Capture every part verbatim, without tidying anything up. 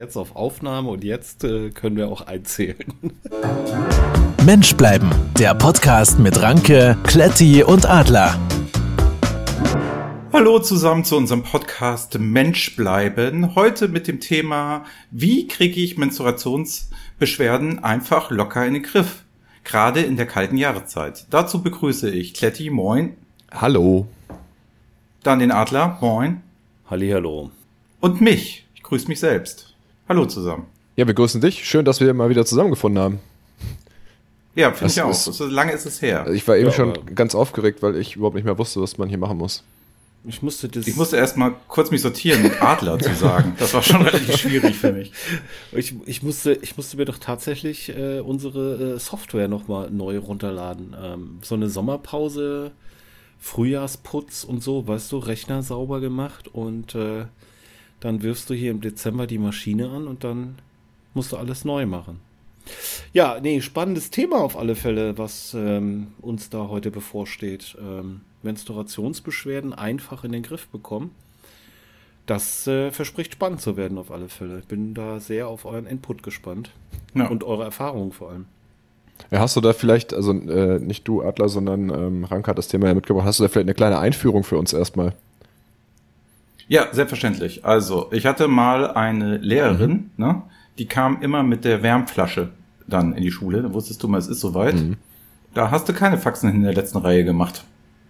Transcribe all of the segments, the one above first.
Jetzt auf Aufnahme und jetzt äh, können wir auch einzählen. Mensch bleiben, der Podcast mit Ranke, Kletti und Adler. Hallo zusammen zu unserem Podcast Mensch bleiben. Heute mit dem Thema, wie kriege ich Menstruationsbeschwerden einfach locker in den Griff? Gerade in der kalten Jahreszeit. Dazu begrüße ich Kletti, moin. Hallo. Dann den Adler, moin. Hallihallo. Und mich, ich grüße mich selbst. Hallo zusammen. Ja, wir grüßen dich. Schön, dass wir mal wieder zusammengefunden haben. Ja, finde ich auch. ist- So lange ist es her. Ich war eben Ja, schon aber- ganz aufgeregt, weil ich überhaupt nicht mehr wusste, was man hier machen muss. Ich musste das. Ich musste erst mal kurz mich sortieren, mit Adler zu sagen. Das war schon relativ schwierig für mich. ich, ich musste, ich musste mir doch tatsächlich äh, unsere äh, Software nochmal neu runterladen. Ähm, so eine Sommerpause, Frühjahrsputz und so, weißt du, Rechner sauber gemacht und äh, dann wirfst du hier im Dezember die Maschine an und dann musst du alles neu machen. Ja, nee, spannendes Thema auf alle Fälle, was ähm, uns da heute bevorsteht. Ähm, Menstruationsbeschwerden einfach in den Griff bekommen. Das äh, verspricht spannend zu werden auf alle Fälle. Ich bin da sehr auf euren Input gespannt. Ja. Und eure Erfahrungen vor allem. Ja, hast du da vielleicht, also äh, nicht du Adler, sondern ähm, Ranke hat das Thema ja mitgebracht, hast du da vielleicht eine kleine Einführung für uns erstmal? Ja, selbstverständlich. Also, ich hatte mal eine Lehrerin, Mhm. ne, die kam immer mit der Wärmflasche dann in die Schule. Da wusstest du mal, es ist soweit. Mhm. Da hast du keine Faxen in der letzten Reihe gemacht.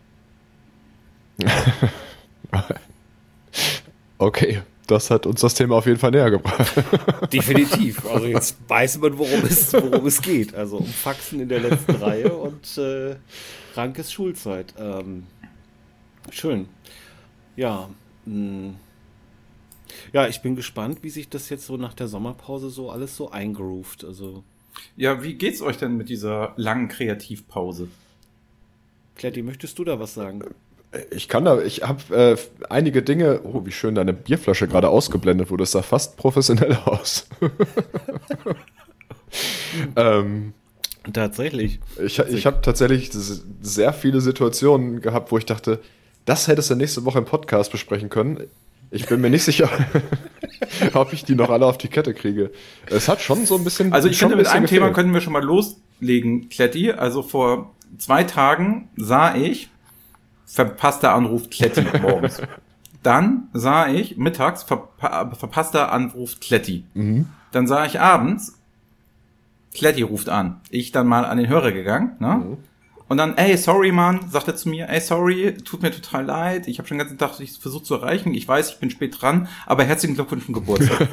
Okay, das hat uns das Thema auf jeden Fall näher gebracht. Definitiv. Also jetzt weiß man, worum es, worum es geht. Also um Faxen in der letzten Reihe und äh, Rankes Schulzeit. Ähm, schön. Ja. Mh. Ja, ich bin gespannt, wie sich das jetzt so nach der Sommerpause so alles so eingroovt. Also, Ja, wie geht's euch denn mit dieser langen Kreativpause? Kletti, möchtest du da was sagen? Ich kann da, ich habe äh, einige Dinge, oh, wie schön deine Bierflasche gerade ausgeblendet wurde, das sah fast professionell aus. ähm, Tatsächlich. Ich, ich habe tatsächlich sehr viele Situationen gehabt, wo ich dachte, das hättest du nächste Woche im Podcast besprechen können. Ich bin mir nicht sicher, ob ich die noch alle auf die Kette kriege. Es hat schon so ein bisschen. Also ich schon finde, ein mit bisschen einem Thema gefehlt. können wir schon mal loslegen, Kletti. Also vor zwei Tagen sah ich verpasster Anruf Kletti morgens. Dann sah ich mittags verpa- verpasster Anruf Kletti. Mhm. Dann sah ich abends, Kletti ruft an. Ich dann mal an den Hörer gegangen, ne? Mhm. Und dann, ey, sorry, Mann, sagt er zu mir, ey, sorry, tut mir total leid. Ich habe schon den ganzen Tag versucht zu erreichen. Ich weiß, ich bin spät dran, aber herzlichen Glückwunsch zum Geburtstag.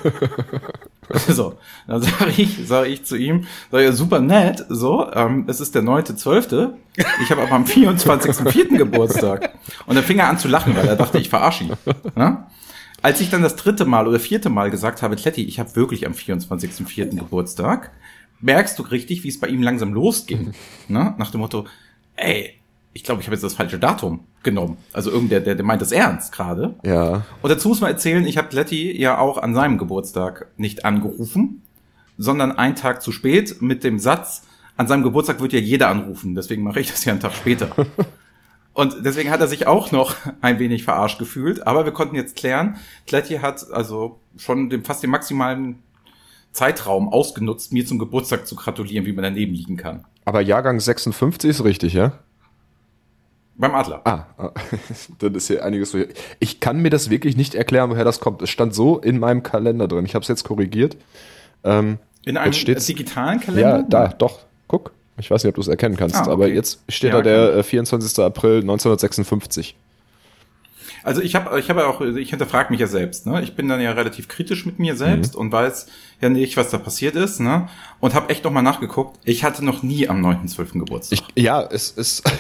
So, dann sage ich, sag ich zu ihm, sag ich, super nett, so, ähm, es ist der neunte zwölfte Ich habe aber am vierundzwanzigsten vierten Geburtstag. Und dann fing er an zu lachen, weil er dachte, ich verarsche ihn. Ne? Als ich dann das dritte Mal oder vierte Mal gesagt habe, Kletti, ich habe wirklich am vierundzwanzigsten vierten Geburtstag, merkst du richtig, wie es bei ihm langsam losging. Ne? Nach dem Motto, ey, ich glaube, ich habe jetzt das falsche Datum genommen. Also irgendwer, der, der meint das ernst gerade. Ja. Und dazu muss man erzählen, ich habe Kletti ja auch an seinem Geburtstag nicht angerufen, sondern einen Tag zu spät mit dem Satz, an seinem Geburtstag wird ja jeder anrufen, deswegen mache ich das ja einen Tag später. Und deswegen hat er sich auch noch ein wenig verarscht gefühlt, aber wir konnten jetzt klären, Kletti hat also schon den, fast den maximalen Zeitraum ausgenutzt, mir zum Geburtstag zu gratulieren, wie man daneben liegen kann. Aber Jahrgang sechsundfünfzig ist richtig, ja? Beim Adler. Ah, ah. Dann ist hier einiges so. Ich kann mir das wirklich nicht erklären, woher das kommt. Es stand so in meinem Kalender drin. Ich habe es jetzt korrigiert. Ähm, In einem jetzt steht's- digitalen Kalender? Ja, da, doch. Guck. Ich weiß nicht, ob du es erkennen kannst, Ah, okay. aber jetzt steht Ja, da der äh, vierundzwanzigster April neunzehnhundertsechsundfünfzig. Also ich habe ich habe auch, ich hinterfrage mich ja selbst, ne? Ich bin dann ja relativ kritisch mit mir selbst Mhm. und weiß ja nicht, was da passiert ist, ne? Und habe echt nochmal nachgeguckt. Ich hatte noch nie am neunten zwölften Geburtstag. Ich, ja, es ist.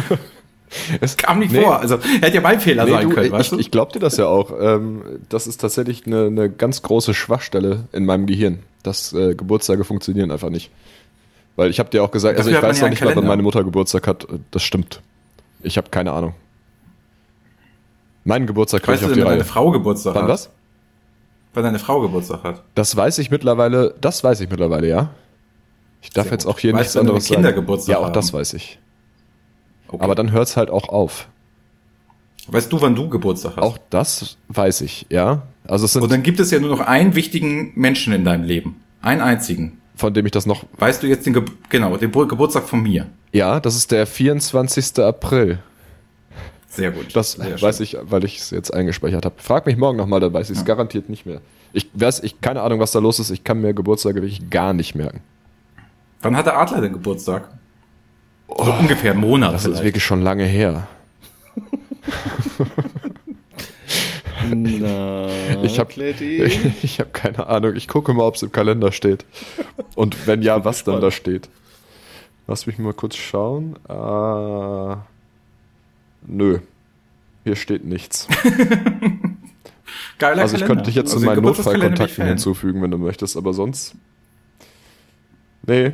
es Kam nicht nee, vor. Also hätte ja mein Fehler Nee, sein du, können, ich, weißt du? ich glaub dir das ja auch. Ähm, das ist tatsächlich eine, eine ganz große Schwachstelle in meinem Gehirn. Dass äh, Geburtstage funktionieren einfach nicht. Weil ich habe dir auch gesagt, also Dafür ich hat man weiß ja noch einen nicht mal, wann Kalender. meine Mutter Geburtstag hat. Das stimmt. Ich habe keine Ahnung. Meinen Geburtstag kriege Weißt ich du auf denn, die wenn Reihe. deine Frau Geburtstag Wann hat? was? Wenn deine Frau Geburtstag hat. Das weiß ich mittlerweile, das weiß ich mittlerweile, ja. Ich darf Sehr jetzt gut. auch hier Weißt nichts du, wenn anderes deine Kinder sagen. Geburtstag Ja, auch haben? das weiß ich. Okay. Aber dann hört's halt auch auf. Weißt du, wann du Geburtstag hast? Auch das weiß ich, ja. Also es sind, Und dann gibt es ja nur noch einen wichtigen Menschen in deinem Leben. Einen einzigen. von dem ich das noch... Weißt du jetzt den, Ge genau, den Geburtstag von mir? Ja, das ist der vierundzwanzigster April. Sehr gut. Das Sehr weiß schön. ich, weil ich es jetzt eingespeichert habe. Frag mich morgen nochmal, dann weiß ich es Ja. garantiert nicht mehr. Ich weiß, ich keine Ahnung, was da los ist. Ich kann mir Geburtstage wirklich gar nicht merken. Wann hat der Adler den Geburtstag? So ungefähr einen Monat Das vielleicht. ist wirklich schon lange her. Na, Ich habe Kletti? ich, ich hab keine Ahnung. Ich gucke mal, ob es im Kalender steht. Und wenn ja, was dann da steht. Lass mich mal kurz schauen. Äh, nö. Hier steht nichts. Geiler Also ich Kalender. könnte dich jetzt Also zu den meinen Geburtstagskalender bin ich Notfallkontakten Fan. hinzufügen, wenn du möchtest, aber sonst. Nee.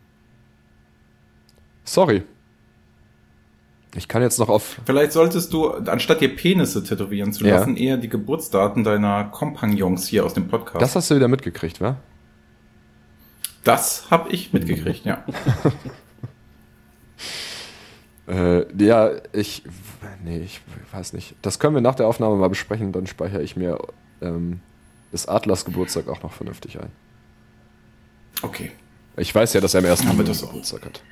Sorry. Ich kann jetzt noch auf. Vielleicht solltest du, anstatt dir Penisse tätowieren zu Ja. lassen, eher die Geburtsdaten deiner Kompagnons hier aus dem Podcast. Das hast du wieder mitgekriegt, wa? Das habe ich mitgekriegt, ja. Äh, ja, ich. Nee, ich weiß nicht. Das können wir nach der Aufnahme mal besprechen, dann speichere ich mir ähm, das Adlers Geburtstag auch noch vernünftig ein. Okay. Ich weiß ja, dass er am ersten Haben wir Juli das auch. Geburtstag hat.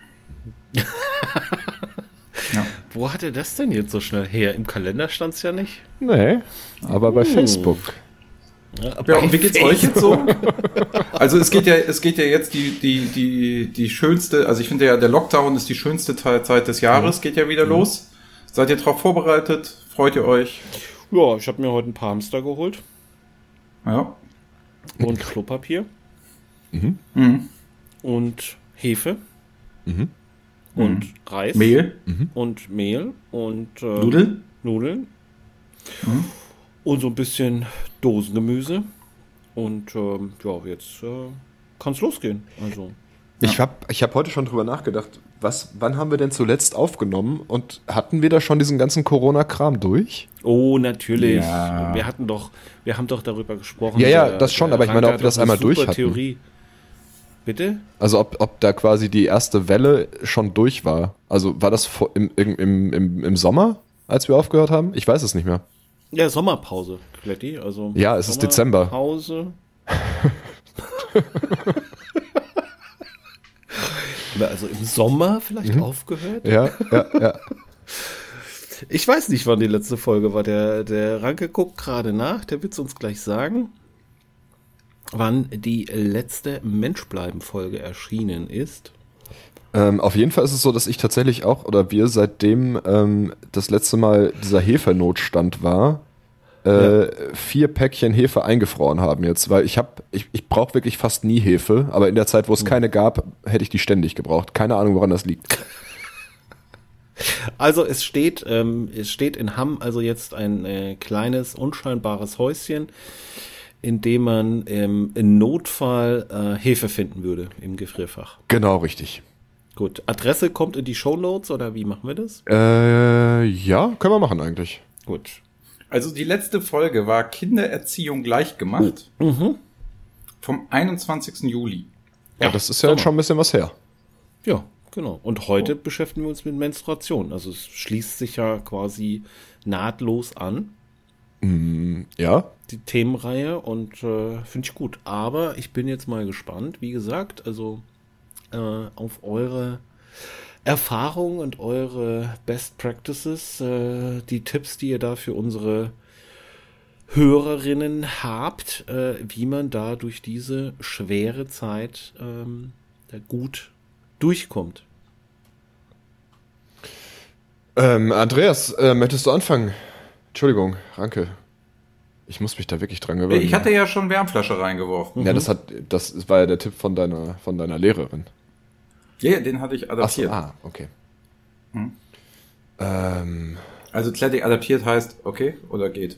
Ja. Wo hat er das denn jetzt so schnell her? Im Kalender stand es ja nicht. Nee, aber bei Facebook. Ja, Ja, und wie geht's euch jetzt so? Also es geht ja, es geht ja jetzt die, die, die, die schönste, also ich finde ja, der Lockdown ist die schönste Te- Zeit des Jahres, geht ja wieder los. Seid ihr darauf vorbereitet? Freut ihr euch? Ja, ich habe mir heute ein paar Hamster geholt Ja. und Klopapier Mhm. und Hefe Mhm. und Reis Mehl? und Mehl und äh, Nudeln? Nudeln Mhm. und so ein bisschen Dosengemüse und ähm, ja, jetzt äh, kann es losgehen. Also Ich habe ich hab heute schon drüber nachgedacht, was, wann haben wir denn zuletzt aufgenommen und hatten wir da schon diesen ganzen Corona-Kram durch? oh, natürlich. Ja. Wir hatten doch, wir haben doch darüber gesprochen. Ja, ja, Der- das schon, der aber ich meine, Ranke ob wir das hat doch eine einmal durch super hatten. Theorie. Bitte? Also ob, ob da quasi die erste Welle schon durch war. Also war das vor, im, im, im, im, im Sommer, als wir aufgehört haben? Ich weiß es nicht mehr. Ja, Sommerpause, Kletti. Also Ja, es ist Dezember. Pause. Also im Sommer vielleicht aufgehört? Ja, ja, ja. Ich weiß nicht, wann die letzte Folge war. Der, der Ranke guckt gerade nach, der wird es uns gleich sagen, wann die letzte Menschbleiben-Folge erschienen ist. Ähm, auf jeden Fall ist es so, dass ich tatsächlich auch, oder wir seitdem ähm, das letzte Mal dieser Hefenotstand war, äh, vier Päckchen Hefe eingefroren haben jetzt, weil ich habe, ich, ich brauche wirklich fast nie Hefe, aber in der Zeit, wo es keine gab, hätte ich die ständig gebraucht. Keine Ahnung, woran das liegt. Also es steht, ähm, es steht in Hamm also jetzt ein äh, kleines, unscheinbares Häuschen, in dem man ähm, im Notfall äh, Hefe finden würde im Gefrierfach. Genau, richtig. Gut, Adresse kommt in die Shownotes oder wie machen wir das? Äh, ja, können wir machen eigentlich. Gut. Also die letzte Folge war Kindererziehung leicht gemacht. Vom einundzwanzigsten Juli. Ja, das ist ja jetzt schon ein bisschen was her. Ja, genau. Und heute beschäftigen wir uns mit Menstruation. Also es schließt sich ja quasi nahtlos an, Ja, die Themenreihe, und äh, finde ich gut. Aber ich bin jetzt mal gespannt, wie gesagt, also äh, auf eure Erfahrungen und eure Best Practices, äh, die Tipps, die ihr da für unsere Hörerinnen habt, äh, wie man da durch diese schwere Zeit ähm, da gut durchkommt. ähm, Andreas, äh, möchtest du anfangen? Entschuldigung, Ranke. Ich muss mich da wirklich dran gewöhnen. Ich hatte ja schon Wärmflasche reingeworfen. ja, das hat, das war ja der Tipp von deiner, von deiner Lehrerin. Ja, den hatte ich Ach so, adaptiert. ah, okay. Hm. Ähm, Also Kletti adaptiert heißt, okay, oder geht.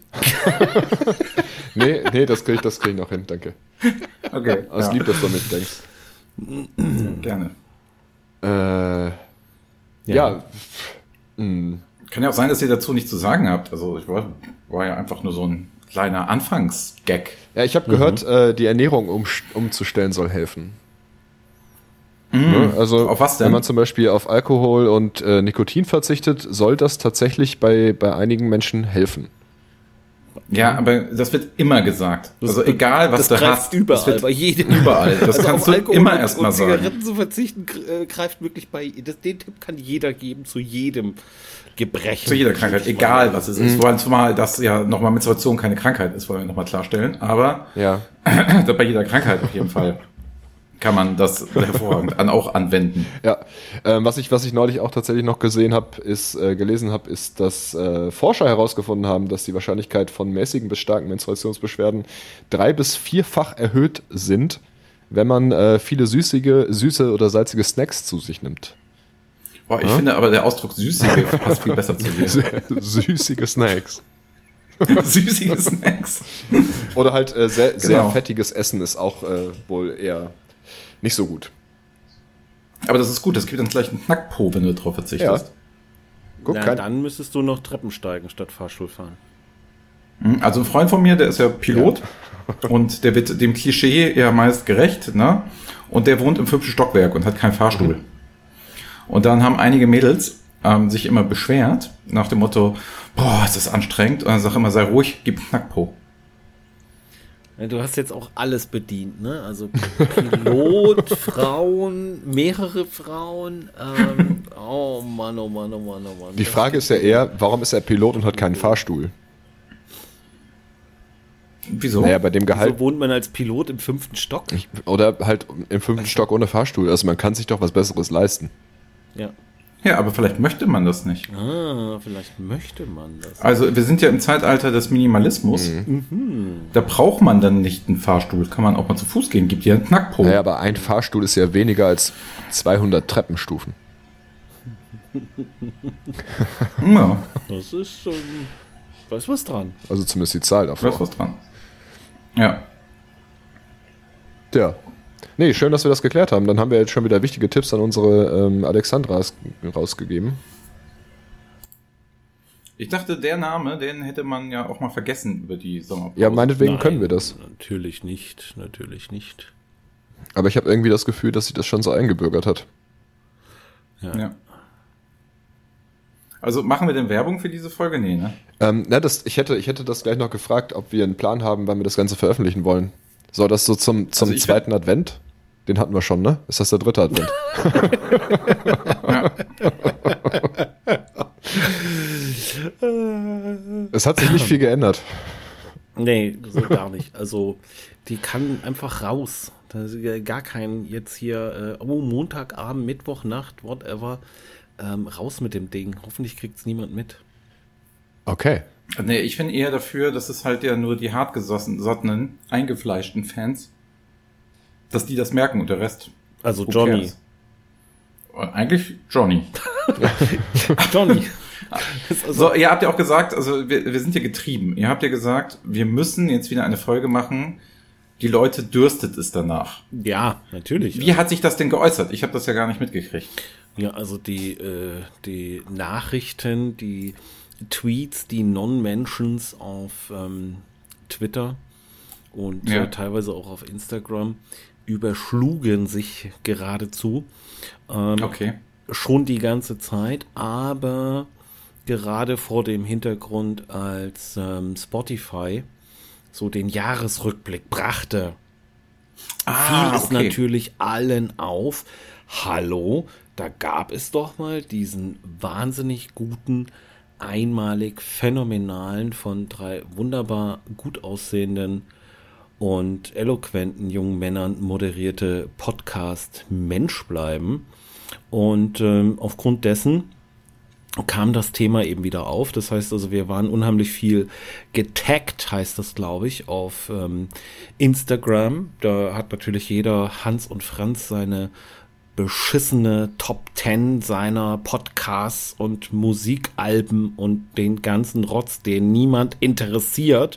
nee, nee, das krieg ich, das krieg ich noch hin, danke. Okay, Aber es ja. lieb, dass du an mich denkst. Gerne. Äh, ja. pff, mh. Kann ja auch sein, dass ihr dazu nichts zu sagen habt. Also ich war, war ja einfach nur so ein kleiner Anfangsgag. Ja, ich habe gehört, äh, die Ernährung um, umzustellen soll helfen. Ne? Also, Auf was denn? wenn man zum Beispiel auf Alkohol und äh, Nikotin verzichtet, soll das tatsächlich bei, bei einigen Menschen helfen. Ja, aber das wird immer gesagt. Das also wird- egal, was das du greift hast. überall, das wird bei jedem. Überall. Das Also kannst auf du Alkohol immer und- erstmal und sagen. Zigaretten zu verzichten gr- äh, greift wirklich bei, das, den Tipp kann jeder geben, zu jedem Gebrechen. Zu jeder Krankheit, egal was es ist. Vor zumal das ja nochmal Menstruation keine Krankheit ist, wollen wir nochmal klarstellen. Aber Ja. bei jeder Krankheit auf jeden Fall kann man das hervorragend an, auch anwenden. Ja, ähm, was ich was ich neulich auch tatsächlich noch gesehen habe, ist äh, gelesen habe, ist, dass äh, Forscher herausgefunden haben, dass die Wahrscheinlichkeit von mäßigen bis starken Menstruationsbeschwerden drei bis vierfach erhöht sind, wenn man äh, viele süßige, süße oder salzige Snacks zu sich nimmt. Boah, ich finde aber der Ausdruck süßige passt viel besser zu dir. Süßige Snacks. Süßige Snacks. Oder halt äh, sehr, sehr Genau. fettiges Essen ist auch äh, wohl eher nicht so gut. Aber das ist gut, das gibt dann gleich einen Knackpo, wenn du darauf verzichtest. Guck, Na, kein, dann müsstest du noch Treppen steigen statt Fahrstuhl fahren. Mhm. Also ein Freund von mir, der ist ja Pilot und der wird dem Klischee ja meist gerecht, ne? Und der wohnt im fünften Stockwerk und hat keinen Fahrstuhl. Und dann haben einige Mädels ähm, sich immer beschwert, nach dem Motto, boah, ist das anstrengend. Und dann sag ich immer, sei ruhig, gib einen Knackpo. Ja, du hast jetzt auch alles bedient, ne? Also Pilot, Frauen, mehrere Frauen. Ähm, oh Mann, oh Mann, oh Mann, oh Mann. die Frage ist ja eher, warum ist er Pilot und hat keinen Fahrstuhl? Wieso? Naja, bei dem Gehalt. So wohnt man als Pilot im fünften Stock. Ich, oder halt im fünften Stock ohne Fahrstuhl. Also man kann sich doch was Besseres leisten. Ja. Ja, aber vielleicht möchte man das nicht. Ah, vielleicht möchte man das. Also wir sind ja im Zeitalter des Minimalismus. Da braucht man dann nicht einen Fahrstuhl. Kann man auch mal zu Fuß gehen. Gibt ja einen Knackpo. Naja, aber ein Fahrstuhl ist ja weniger als zweihundert Treppenstufen. Ja, Das ist schon. Da ist was dran. Also zumindest die Zahl da ist davor. was dran. Ja. Ja. Nee, schön, dass wir das geklärt haben. Dann haben wir jetzt schon wieder wichtige Tipps an unsere ähm, Alexandras rausgegeben. Ich dachte, der Name, den hätte man ja auch mal vergessen über die Sommerpause. Ja, meinetwegen Nein, können wir das. Natürlich nicht, natürlich nicht. Aber ich habe irgendwie das Gefühl, dass sich das schon so eingebürgert hat. Ja. Ja. Also machen wir denn Werbung für diese Folge? Nee, ne? Ähm, na, das, ich, hätte, ich hätte das gleich noch gefragt, ob wir einen Plan haben, wann wir das Ganze veröffentlichen wollen. Soll das so zum, zum Also ich zweiten Advent? Den hatten wir schon, ne? Ist das der dritte Advent? Es hat sich nicht viel geändert. Nee, so gar nicht. Also, die kann einfach raus. Da ist ja gar kein jetzt hier, äh, oh, Montagabend, Mittwochnacht, whatever. Ähm, raus mit dem Ding. Hoffentlich kriegt es niemand mit. Okay. Nee, ich bin eher dafür, dass es halt ja nur die hartgesottenen, eingefleischten Fans, dass die das merken und der Rest. Also who Johnny. cares? Eigentlich Johnny. Johnny. Das ist also, So, ihr habt ja auch gesagt, also wir, wir sind ja getrieben. Ihr habt ja gesagt, wir müssen jetzt wieder eine Folge machen. Die Leute dürstet es danach. ja, natürlich. Wie hat sich das denn geäußert? Ich habe das ja gar nicht mitgekriegt. Ja, also die, äh, die Nachrichten, die Tweets, die Non-Mentions auf ähm, Twitter und Ja. äh, teilweise auch auf Instagram überschlugen sich geradezu. Ähm, Okay. Schon die ganze Zeit, aber gerade vor dem Hintergrund, als ähm, Spotify so den Jahresrückblick brachte, fiel es natürlich allen auf. Hallo, da gab es doch mal diesen wahnsinnig guten, einmalig phänomenalen, von drei wunderbar gut aussehenden und eloquenten jungen Männern moderierte Podcast Mensch bleiben. Und ähm, aufgrund dessen kam das Thema eben wieder auf. Das heißt also, wir waren unheimlich viel getaggt, heißt das, glaube ich, auf ähm, Instagram. Da hat natürlich jeder Hans und Franz seine beschissene Top Ten seiner Podcasts und Musikalben und den ganzen Rotz, den niemand interessiert,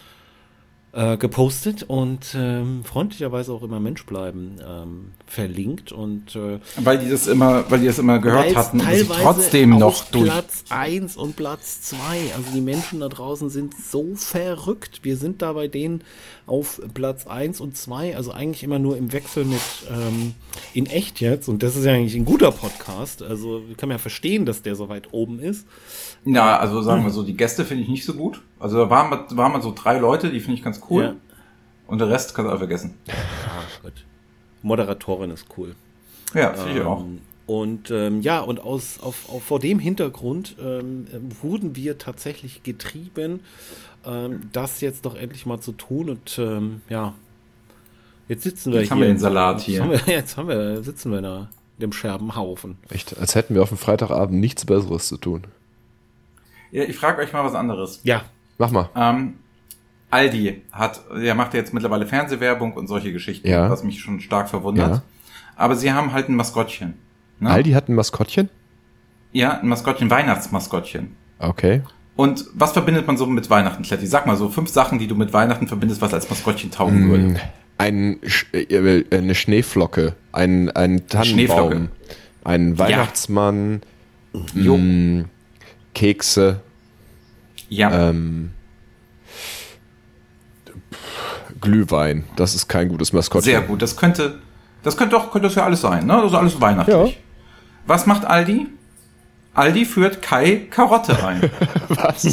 äh, gepostet und ähm, freundlicherweise auch immer Mensch bleiben ähm, verlinkt und äh, Weil die das immer, weil die das immer gehört Weil's hatten und sich teilweise trotzdem auf noch durch. Platz eins und Platz zwei. Also die Menschen da draußen sind so verrückt. Wir sind da bei denen auf Platz eins und zwei, also eigentlich immer nur im Wechsel mit ähm, in echt jetzt. Und das ist ja eigentlich ein guter Podcast. Also kann man ja verstehen, dass der so weit oben ist. Ja, also sagen wir so, die Gäste finde ich nicht so gut. Also da waren wir, waren wir so drei Leute, die finde ich ganz cool. Ja. Und der Rest kannst du auch vergessen. Ah, gut. Moderatorin ist cool. Ja, finde ich Ähm, auch. Und ähm, ja, und aus, auf, auf, vor dem Hintergrund ähm, wurden wir tatsächlich getrieben, ähm, das jetzt doch endlich mal zu tun. Und ähm, ja, jetzt sitzen wir Jetzt hier. haben wir den Salat hier. Jetzt haben wir, jetzt haben wir, sitzen wir da, dem Scherbenhaufen. Echt, als hätten wir auf dem Freitagabend nichts Besseres zu tun. Ja, ich frage euch mal was anderes. Ja. Mach mal. Ähm, Aldi hat, der macht ja jetzt mittlerweile Fernsehwerbung und solche Geschichten, Ja. was mich schon stark verwundert. Ja. Aber sie haben halt ein Maskottchen. Ne? Aldi hat ein Maskottchen? Ja, ein Maskottchen, Weihnachtsmaskottchen. Okay. Und was verbindet man so mit Weihnachten, Kletti? Sag mal so fünf Sachen, die du mit Weihnachten verbindest, was als Maskottchen taugen würde. Mm, ein, Sch- äh, eine Schneeflocke, ein, ein Tannenbaum, Schneeflocke. ein Weihnachtsmann, Jo. mm, Kekse, Ja. ähm, Glühwein. Das ist kein gutes Maskottchen. Sehr gut. Das könnte, das könnte doch, könnte das ja alles sein, ne? Das ist alles weihnachtlich. Ja. Was macht Aldi? Aldi führt Kai Karotte ein. Was?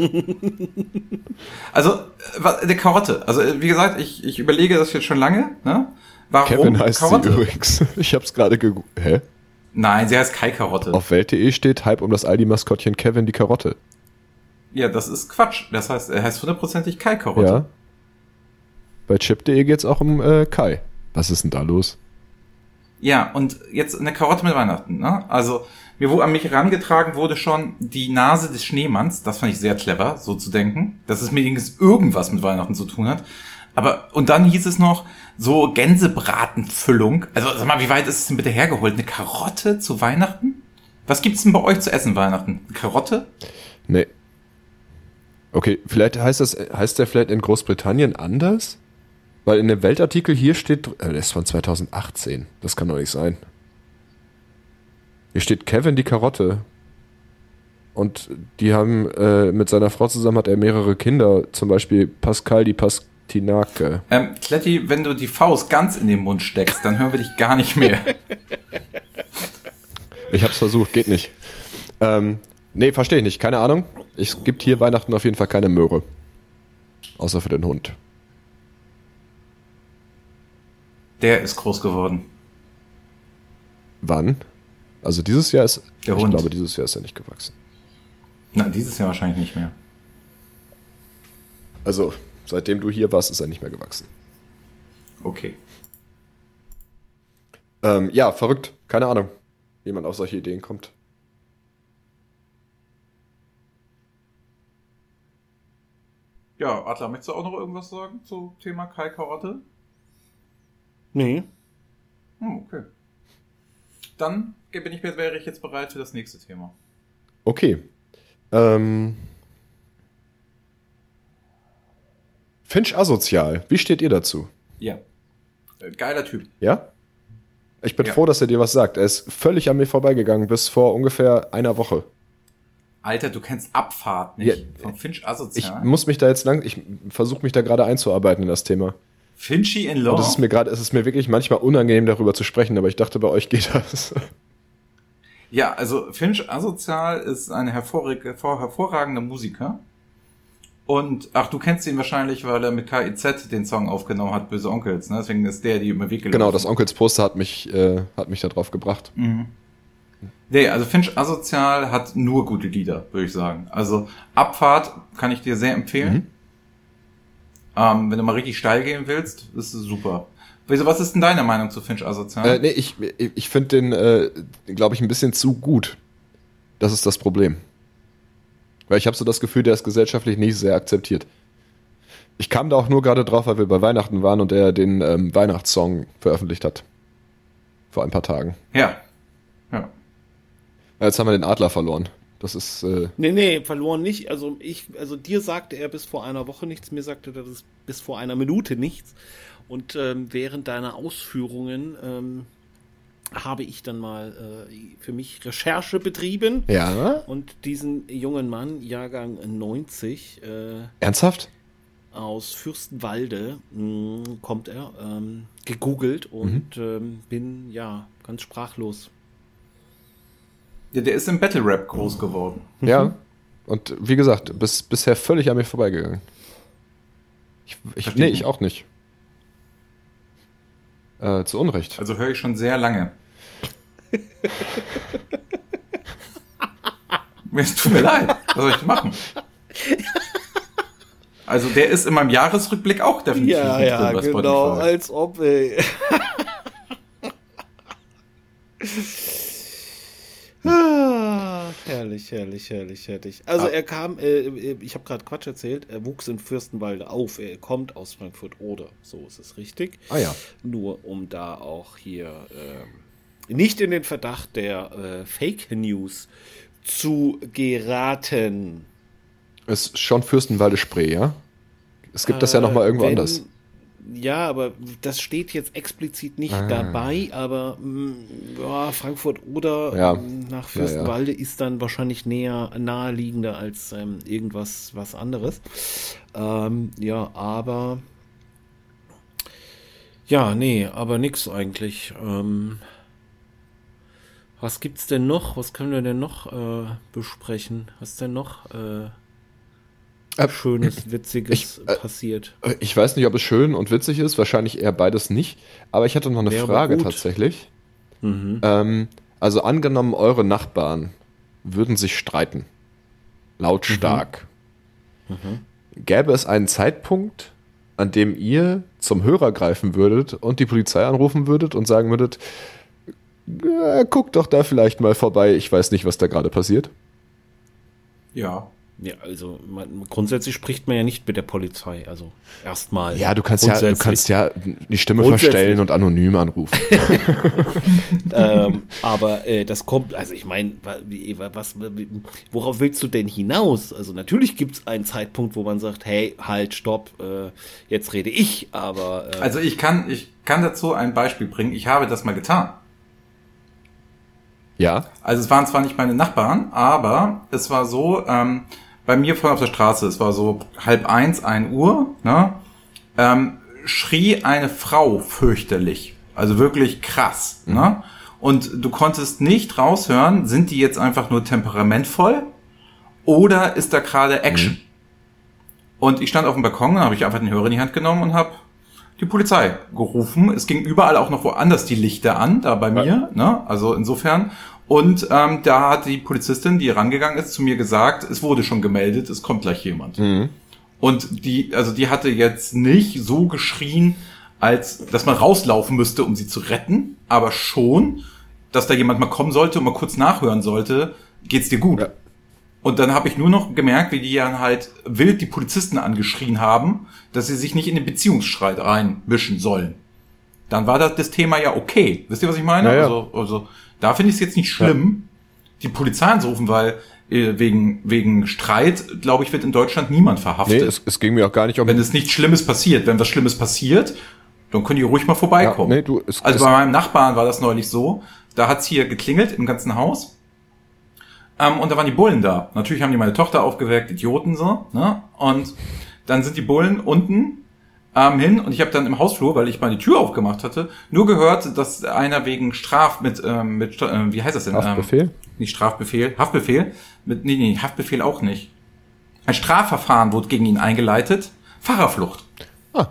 Also, äh, was- eine Karotte. Also, äh, wie gesagt, ich, ich überlege das jetzt schon lange, ne? Warum Kevin heißt Karotte? sie übrigens. Ich hab's gerade gegoogelt. Hä? Nein, sie heißt Kai Karotte. Auf Welt punkt de steht Hype um das Aldi-Maskottchen Kevin die Karotte. Ja, das ist Quatsch. Das heißt, er heißt hundertprozentig Kai Karotte. Ja. Bei chip punkt de geht's auch um äh, Kai. Was ist denn da los? Ja, und jetzt eine Karotte mit Weihnachten, ne? Also, mir wo an mich herangetragen wurde schon die Nase des Schneemanns. Das fand ich sehr clever, so zu denken, dass es mit irgendwas mit Weihnachten zu tun hat. Aber, und dann hieß es noch, so Gänsebratenfüllung. Also, sag mal, wie weit ist es denn bitte hergeholt? Eine Karotte zu Weihnachten? Was gibt's denn bei euch zu essen Weihnachten? Eine Karotte? Nee. Okay, vielleicht heißt das, heißt der vielleicht in Großbritannien anders? Weil in dem Weltartikel hier steht, äh, der ist von zweitausendachtzehn. Das kann doch nicht sein. Hier steht Kevin die Karotte. Und die haben, äh, mit seiner Frau zusammen hat er mehrere Kinder. Zum Beispiel Pascal die Pastinake. Ähm, Kletti, wenn du die Faust ganz in den Mund steckst, dann hören wir dich gar nicht mehr. Ich hab's versucht, geht nicht. Ähm, nee, verstehe ich nicht, keine Ahnung. Es gibt hier Weihnachten auf jeden Fall keine Möhre. Außer für den Hund. Der ist groß geworden. Wann? Also dieses Jahr ist, Der ich Hund. glaube, dieses Jahr ist er nicht gewachsen. Na, dieses Jahr wahrscheinlich nicht mehr. Also, seitdem du hier warst, ist er nicht mehr gewachsen. Okay. Ähm, ja, verrückt. Keine Ahnung, wie man auf solche Ideen kommt. Ja, Adler, möchtest du auch noch irgendwas sagen zum Thema Kai Karotte? Nee. Hm, okay. Dann bin ich, wäre ich jetzt bereit für das nächste Thema. Okay. Ähm, Finch asozial. Wie steht ihr dazu? Ja. Äh, geiler Typ. Ja? Ich bin Ja. froh, dass er dir was sagt. Er ist völlig an mir vorbeigegangen bis vor ungefähr einer Woche. Alter, du kennst Abfahrt nicht? Ja, Von Finch Ich asozial. muss mich da jetzt lang, ich versuche mich da gerade einzuarbeiten in das Thema. Finchy in Und Law. es ist mir gerade, es ist mir wirklich manchmal unangenehm, darüber zu sprechen, aber ich dachte, bei euch geht das. Ja, also Finch asozial ist ein hervorrag hervor hervorragender Musiker. Und, ach, du kennst ihn wahrscheinlich, weil er mit K I Z den Song aufgenommen hat, Böse Onkels, ne? Deswegen ist der, die über den Weg gelaufen. Genau, das Onkels-Poster hat mich, äh, hat mich da drauf gebracht. Mhm. Nee, also Finch asozial hat nur gute Lieder, würde ich sagen. Also Abfahrt kann ich dir sehr empfehlen. Mhm. Ähm, wenn du mal richtig steil gehen willst, ist es super. Wieso, was ist denn deine Meinung zu Finch asozial? Äh, nee, ich, ich finde den, äh, glaube ich, ein bisschen zu gut. Das ist das Problem. Weil ich habe so das Gefühl, der ist gesellschaftlich nicht sehr akzeptiert. Ich kam da auch nur gerade drauf, weil wir bei Weihnachten waren und er den ähm, Weihnachtssong veröffentlicht hat. Vor ein paar Tagen. Ja. Ja. Jetzt haben wir den Adler verloren. Das ist, äh, Nee, nee, verloren nicht. Also ich, also dir sagte er bis vor einer Woche nichts, mir sagte er das bis vor einer Minute nichts. Und ähm, während deiner Ausführungen ähm, habe ich dann mal äh, für mich Recherche betrieben ja. und diesen jungen Mann, Jahrgang neunzig, äh, Ernsthaft? aus Fürstenwalde, mh, kommt er, ähm, gegoogelt und ähm, bin, ja, ganz sprachlos. Ja, der ist im Battle Rap groß geworden. Ja. Und wie gesagt, bis, bisher völlig an mir vorbeigegangen. Ich, ich, nee, ich auch nicht. Äh, zu Unrecht. Also höre ich schon sehr lange. Es tut mir leid. Was soll ich machen? Also der ist in meinem Jahresrückblick auch definitiv Ja, nicht ja, drin, bei genau, Spotify. als ob, ey. Ah, herrlich, herrlich, herrlich, herrlich. Also Ah. er kam, äh, ich habe gerade Quatsch erzählt, er wuchs in Fürstenwalde auf, er kommt aus Frankfurt-Oder, so ist es richtig. Ah ja. Nur um da auch hier ähm, nicht in den Verdacht der äh, Fake News zu geraten. Ist schon Fürstenwalde-Spree, ja? Es gibt das ja nochmal irgendwo Wenn- anders. Ja, aber das steht jetzt explizit nicht Ah. dabei, aber mh, ja, Frankfurt oder Ja. ähm, nach Fürstenwalde ist dann wahrscheinlich näher naheliegender als ähm, irgendwas was anderes. Ähm, ja, aber ja, nee, aber nix eigentlich. Ähm, was gibt's denn noch? Was können wir denn noch äh, besprechen? Was ist denn noch äh, Äh, Schönes, Witziges ich, äh, passiert? Ich weiß nicht, ob es schön und witzig ist, wahrscheinlich eher beides nicht. Aber ich hatte noch eine Wäre Frage gut. tatsächlich. Mhm. Ähm, also angenommen, eure Nachbarn würden sich streiten. Lautstark. Gäbe es einen Zeitpunkt, an dem ihr zum Hörer greifen würdet und die Polizei anrufen würdet und sagen würdet, äh, guck doch da vielleicht mal vorbei, ich weiß nicht, was da gerade passiert? Ja. Ja, also man, grundsätzlich spricht man ja nicht mit der Polizei, also erstmal. Ja, du kannst ja, du kannst ja die Stimme Grundsätzlich. verstellen und anonym anrufen. ähm, aber äh, das kommt, also ich meine, was, worauf willst du denn hinaus? Also natürlich gibt es einen Zeitpunkt, wo man sagt, hey, halt, stopp, äh, jetzt rede ich, aber äh, Also ich kann, ich kann dazu ein Beispiel bringen. Ich habe das mal getan. Ja? Also es waren zwar nicht meine Nachbarn, aber es war so, ähm, bei mir vorne auf der Straße, es war so halb eins, ein Uhr, ne, ähm, schrie eine Frau fürchterlich. Also wirklich krass, mhm. ne? Und du konntest nicht raushören, sind die jetzt einfach nur temperamentvoll oder ist da gerade Action? Mhm. Und ich stand auf dem Balkon, dann habe ich einfach den Hörer in die Hand genommen und habe die Polizei gerufen. Es ging überall auch noch woanders die Lichter an, da bei mir, ja. ne? Also insofern. Und ähm, da hat die Polizistin, die rangegangen ist, zu mir gesagt, es wurde schon gemeldet, es kommt gleich jemand. Mhm. Und die, also die hatte jetzt nicht so geschrien, als dass man rauslaufen müsste, um sie zu retten, aber schon, dass da jemand mal kommen sollte und mal kurz nachhören sollte, geht's dir gut? Ja. Und dann habe ich nur noch gemerkt, wie die dann halt wild die Polizisten angeschrien haben, dass sie sich nicht in den Beziehungsstreit reinmischen sollen. Dann war das, das Thema ja okay. Wisst ihr, was ich meine? Ja, ja. Also, also da finde ich es jetzt nicht schlimm, ja. die Polizei anzurufen, weil äh, wegen wegen Streit, glaube ich, wird in Deutschland niemand verhaftet. Nee, es, es ging mir auch gar nicht um... Wenn es nichts Schlimmes passiert. Wenn was Schlimmes passiert, dann können die ruhig mal vorbeikommen. Ja, nee, du, es, also es, bei meinem Nachbarn war das neulich so. Da hat's hier geklingelt im ganzen Haus. Ähm, und da waren die Bullen da. Natürlich haben die meine Tochter aufgeweckt, Idioten so. Ne? Und dann sind die Bullen unten ähm, hin und ich habe dann im Hausflur, weil ich mal die Tür aufgemacht hatte, nur gehört, dass einer wegen Straf mit, ähm, mit äh, wie heißt das denn? Haftbefehl? Ähm, nicht Strafbefehl, Haftbefehl. Mit, nee, nee, Haftbefehl auch nicht. Ein Strafverfahren wurde gegen ihn eingeleitet. Fahrerflucht. Ah.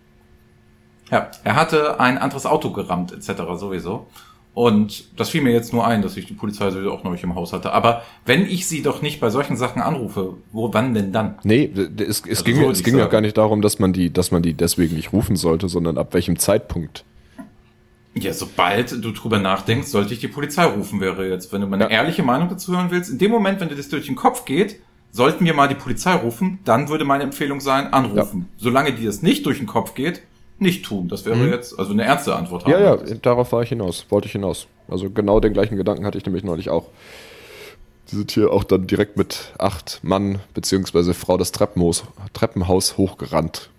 Ja, er hatte ein anderes Auto gerammt, et cetera sowieso. Und das fiel mir jetzt nur ein, dass ich die Polizei sowieso auch neulich im Haus hatte. Aber wenn ich sie doch nicht bei solchen Sachen anrufe, wo, wann denn dann? Nee, es, es also ging, so es ging ja gar nicht darum, dass man die, dass man die deswegen nicht rufen sollte, sondern ab welchem Zeitpunkt. Ja, sobald du drüber nachdenkst, sollte ich die Polizei rufen, wäre jetzt, wenn du meine ja. ehrliche Meinung dazu hören willst. In dem Moment, wenn dir das durch den Kopf geht, sollten wir mal die Polizei rufen, dann würde meine Empfehlung sein, anrufen. Ja. Solange dir das nicht durch den Kopf geht, nicht tun. Das wäre mhm. jetzt also eine ernste Antwort. Ja, ja, darauf war ich hinaus, wollte ich hinaus. Also genau den gleichen Gedanken hatte ich nämlich neulich auch. Die sind hier auch dann direkt mit acht Mann beziehungsweise Frau das Treppenhaus, Treppenhaus hochgerannt.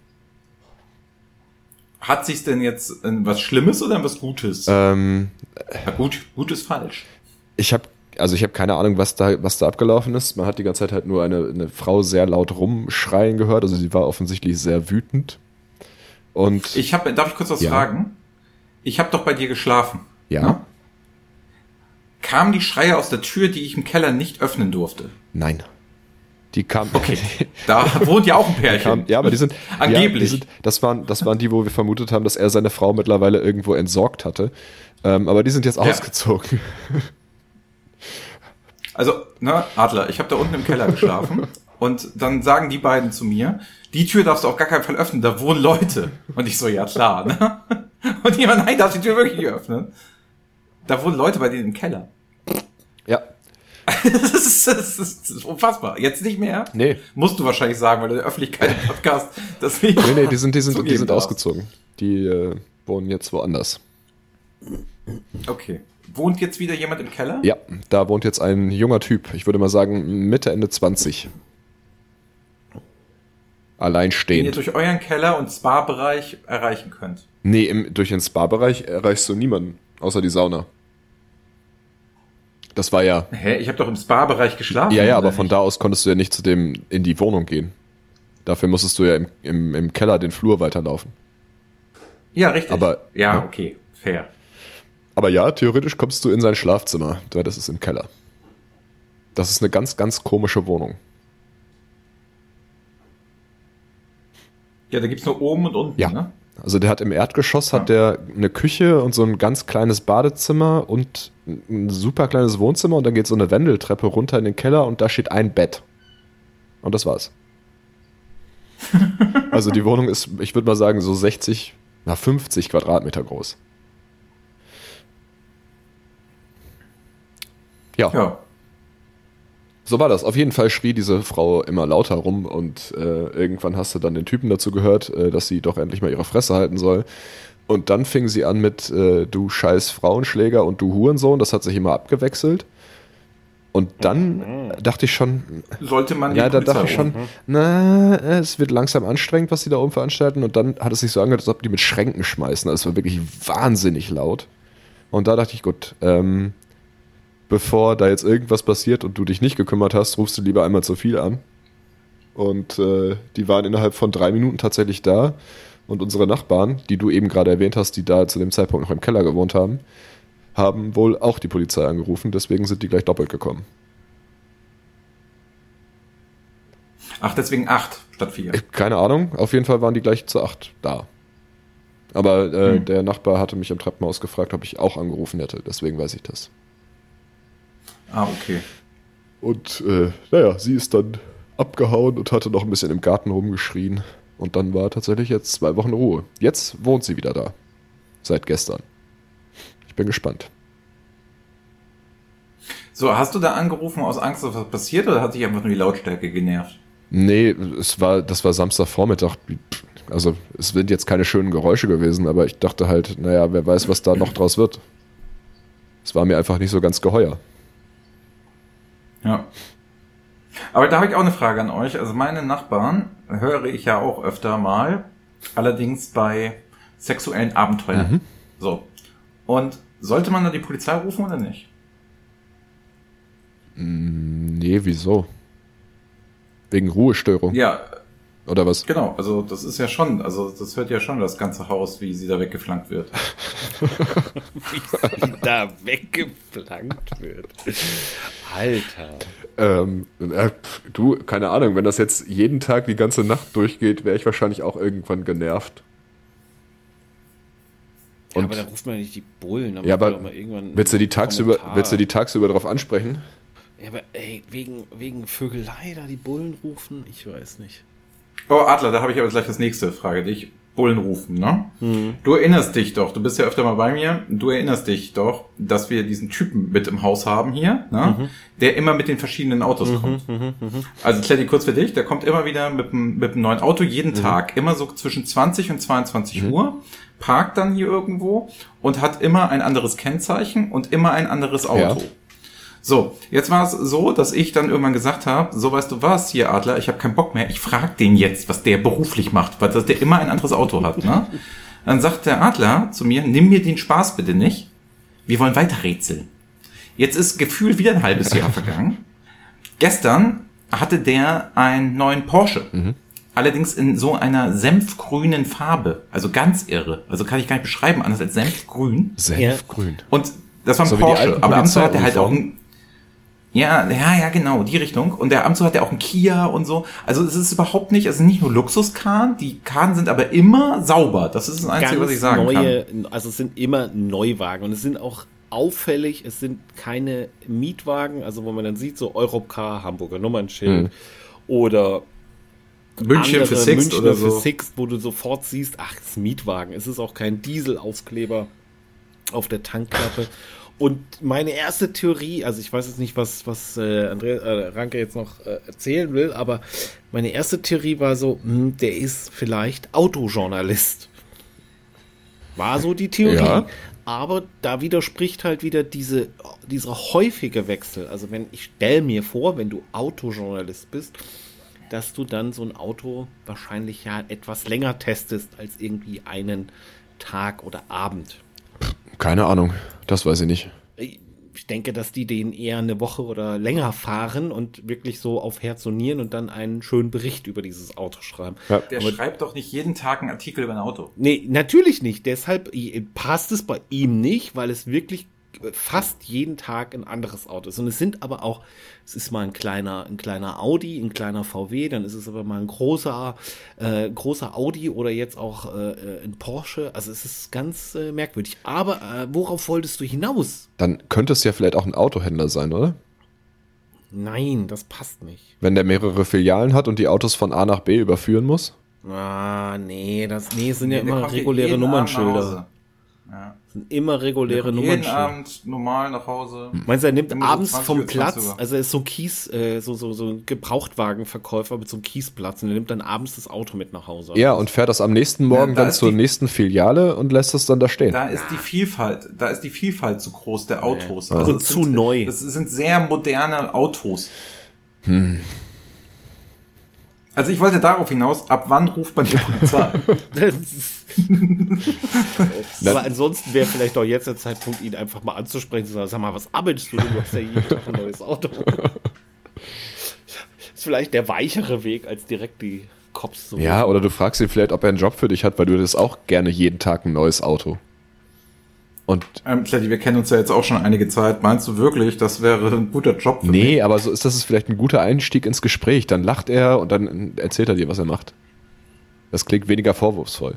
Hat sich's denn jetzt in was Schlimmes oder in was Gutes? Ähm, ja, gut, gut ist falsch. Ich habe also ich habe keine Ahnung, was da was da abgelaufen ist. Man hat die ganze Zeit halt nur eine, eine Frau sehr laut rumschreien gehört. Also sie war offensichtlich sehr wütend. Und ich habe, darf ich kurz was ja. fragen? Ich habe doch bei dir geschlafen. Ja. Ne? Kamen die Schreie aus der Tür, die ich im Keller nicht öffnen durfte? Nein. Die kamen. Okay. Da wohnt ja auch ein Pärchen. Kam, ja, aber die sind. Angeblich. Ja, die sind, das, waren, das waren die, wo wir vermutet haben, dass er seine Frau mittlerweile irgendwo entsorgt hatte. Ähm, aber die sind jetzt ja. ausgezogen. Also, ne, Adler, ich habe da unten im Keller geschlafen und dann sagen die beiden zu mir, die Tür darfst du auf gar keinen Fall öffnen, da wohnen Leute. Und ich so, ja klar, ne? Und jemand, nein, darf die Tür wirklich nicht öffnen. Da wohnen Leute bei denen im Keller. Ja. Das ist, das, ist, das ist unfassbar. Jetzt nicht mehr? Nee. Musst du wahrscheinlich sagen, weil du in der Öffentlichkeit im Podcast das nicht. Nee, nee, die sind, die sind, die sind darfst. ausgezogen. Die äh, wohnen jetzt woanders. Okay. Wohnt jetzt wieder jemand im Keller? Ja, da wohnt jetzt ein junger Typ. Ich würde mal sagen, Mitte, Ende zwanzig. Den ihr Alleinstehend. durch euren Keller und Spa-Bereich erreichen könnt. Nee, im, durch den Spa-Bereich erreichst du niemanden, außer die Sauna. Das war ja. Hä? Ich habe doch im Spa-Bereich geschlafen. Ja, ja, aber oder von nicht? da aus konntest du ja nicht zu dem in die Wohnung gehen. Dafür musstest du ja im, im, im Keller den Flur weiterlaufen. Ja, richtig. Aber- ja, ja. okay, fair. Aber ja, theoretisch kommst du in sein Schlafzimmer, weil das ist im Keller. Das ist eine ganz, ganz komische Wohnung. Ja, da gibt's nur oben und unten, Ja. ne? Also der hat im Erdgeschoss hat der eine Küche und so ein ganz kleines Badezimmer und ein super kleines Wohnzimmer und dann geht so eine Wendeltreppe runter in den Keller und da steht ein Bett. Und das war's. Also die Wohnung ist, ich würde mal sagen, so sechzig, na fünfzig Quadratmeter groß. Ja, Ja. so war das. Auf jeden Fall schrie diese Frau immer lauter rum und äh, irgendwann hast du dann den Typen dazu gehört, äh, dass sie doch endlich mal ihre Fresse halten soll. Und dann fing sie an mit äh, du scheiß Frauenschläger und du Hurensohn. Das hat sich immer abgewechselt. Und dann dachte ich schon, Sollte man die ja, da Polizei dachte ich schon, rufen? na, es wird langsam anstrengend, was sie da oben veranstalten. Und dann hat es sich so angehört, als ob die mit Schränken schmeißen. Also es war wirklich wahnsinnig laut. Und da dachte ich, gut, ähm, bevor da jetzt irgendwas passiert und du dich nicht gekümmert hast, rufst du lieber einmal zu viel an. Und äh, die waren innerhalb von drei Minuten tatsächlich da. Und unsere Nachbarn, die du eben gerade erwähnt hast, die da zu dem Zeitpunkt noch im Keller gewohnt haben, haben wohl auch die Polizei angerufen. Deswegen sind die gleich doppelt gekommen. Ach, deswegen acht statt vier. Ich, keine Ahnung, auf jeden Fall waren die gleich zu acht da. Aber äh, Hm. der Nachbar hatte mich am Treppenhaus gefragt, ob ich auch angerufen hätte. Deswegen weiß ich das. Ah, okay. Und äh, naja, sie ist dann abgehauen und hatte noch ein bisschen im Garten rumgeschrien. Und dann war tatsächlich jetzt zwei Wochen Ruhe. Jetzt wohnt sie wieder da. Seit gestern. Ich bin gespannt. So, hast du da angerufen aus Angst, dass was passiert, oder hat dich einfach nur die Lautstärke genervt? Nee, es war, das war Samstagvormittag. Also es sind jetzt keine schönen Geräusche gewesen, aber ich dachte halt, naja, wer weiß, was da noch draus wird. Es war mir einfach nicht so ganz geheuer. Ja. Aber da habe ich auch eine Frage an euch. Also meine Nachbarn höre ich ja auch öfter mal, allerdings bei sexuellen Abenteuern. Mhm. So. Und sollte man da die Polizei rufen oder nicht? Nee, wieso? Wegen Ruhestörung, Ja, oder was? genau. Also das ist ja schon, also das hört ja schon das ganze Haus, wie sie da weggeflankt wird. Wie sie da weggeplankt wird. Alter. Ähm, äh, pf, du, keine Ahnung, wenn das jetzt jeden Tag die ganze Nacht durchgeht, wäre ich wahrscheinlich auch irgendwann genervt. Ja, Und- aber da ruft man nicht die Bullen. Ja, aber doch mal irgendwann Willst du die einen tagsüber, Kommentar. willst du die tagsüber darauf ansprechen? Ja, aber ey, wegen, wegen Vögelei da die Bullen rufen? Ich weiß nicht. Oh, Adler, da habe ich aber gleich das nächste Frage dich. Bullen rufen, ne? Du erinnerst dich doch, du bist ja öfter mal bei mir, du erinnerst dich doch, dass wir diesen Typen mit im Haus haben hier, ne? Der immer mit den verschiedenen Autos kommt. Also Kletti, kurz für dich, der kommt immer wieder mit einem mit einem neuen Auto, jeden Tag, immer so zwischen zwanzig und zweiundzwanzig Uhr, parkt dann hier irgendwo und hat immer ein anderes Kennzeichen und immer ein anderes Auto. Ja. So, jetzt war es so, dass ich dann irgendwann gesagt habe, so weißt du was, hier Adler, ich habe keinen Bock mehr, ich frage den jetzt, was der beruflich macht, weil dass der immer ein anderes Auto hat. Ne? Dann sagt der Adler zu mir, nimm mir den Spaß bitte nicht, wir wollen weiter rätseln. Jetzt ist gefühlt wieder ein halbes Jahr vergangen. Gestern hatte der einen neuen Porsche, allerdings in so einer senfgrünen Farbe, also ganz irre, also kann ich gar nicht beschreiben, anders als senfgrün. Senfgrün. Und das war ein So wie die Porsche, alten aber am Anfang hat er halt auch Polizeiuniformen. ein Ja, ja, ja, genau, die Richtung. Und der Amso hat ja auch einen Kia und so. Also es ist überhaupt nicht, also nicht nur Luxuskahn, die Kahn sind aber immer sauber. Das ist das Einzige, Ganz was ich sagen neue, kann. Also es sind immer Neuwagen und es sind auch auffällig, es sind keine Mietwagen, also wo man dann sieht, so Europcar, Hamburger Nummernschild Mhm. oder München für Sixt Münchner oder so. für Sixt, wo du sofort siehst, ach, es ist ein Mietwagen. Es ist auch kein Dieselaufkleber auf der Tankklappe. Und meine erste Theorie, also ich weiß jetzt nicht, was, was äh, Andrea, äh, Ranke jetzt noch äh, erzählen will, aber meine erste Theorie war so, hm, der ist vielleicht Autojournalist. War so die Theorie. Ja. Aber da widerspricht halt wieder diese, dieser häufige Wechsel. Also wenn ich stelle mir vor, wenn du Autojournalist bist, dass du dann so ein Auto wahrscheinlich ja etwas länger testest als irgendwie einen Tag oder Abend. Keine Ahnung, das weiß ich nicht. Ich denke, dass die den eher eine Woche oder länger fahren und wirklich so auf Herz und Nieren und dann einen schönen Bericht über dieses Auto schreiben. Ja. Der Aber- schreibt doch nicht jeden Tag einen Artikel über ein Auto. Nee, natürlich nicht. Deshalb passt es bei ihm nicht, weil es wirklich fast jeden Tag ein anderes Auto ist. Und es sind aber auch, es ist mal ein kleiner, ein kleiner Audi, ein kleiner V W, dann ist es aber mal ein großer, äh, großer Audi oder jetzt auch äh, ein Porsche. Also es ist ganz äh, merkwürdig. Aber äh, worauf wolltest du hinaus? Dann könnte es ja vielleicht auch ein Autohändler sein, oder? Nein, das passt nicht. Wenn der mehrere Filialen hat und die Autos von A nach B überführen muss? Ah, nee, das, nee, es sind ja Der immer kommt hier reguläre jeden Abend nach Nummernsschilder. Hause. Ja. Das sind immer reguläre Jeden Nummernschilder. Abend normal nach Hause. Meinst du, er nimmt Immer so abends zwanzig vom Uhr, Platz, zwanzig Uhr. also er ist so ein Kies, äh, so, so, so ein Gebrauchtwagenverkäufer mit so einem Kiesplatz und er nimmt dann abends das Auto mit nach Hause. Ja, und fährt das am nächsten Morgen Ja, da dann ist zur die- nächsten Filiale und lässt es dann da stehen. Da ist die Vielfalt, da ist die Vielfalt zu groß der Autos. Und es zu sind, neu. Das sind sehr moderne Autos. Also ich wollte darauf hinaus, ab wann ruft man die Polizei? Aber ansonsten wäre vielleicht auch jetzt der Zeitpunkt, ihn einfach mal anzusprechen, zu sagen, sag mal, was arbeitest du denn? Du hast ja jeden Tag ein neues Auto. Ist vielleicht der weichere Weg, als direkt die Cops zu Ja, oder du fragst ihn vielleicht, ob er einen Job für dich hat, weil du hättest auch gerne jeden Tag ein neues Auto. Und ähm, Kletti, wir kennen uns ja jetzt auch schon einige Zeit. Meinst du wirklich, das wäre ein guter Job für mich? nee, aber so ist das ist vielleicht ein guter Einstieg ins Gespräch. Dann lacht er und dann erzählt er dir, was er macht. Das klingt weniger vorwurfsvoll.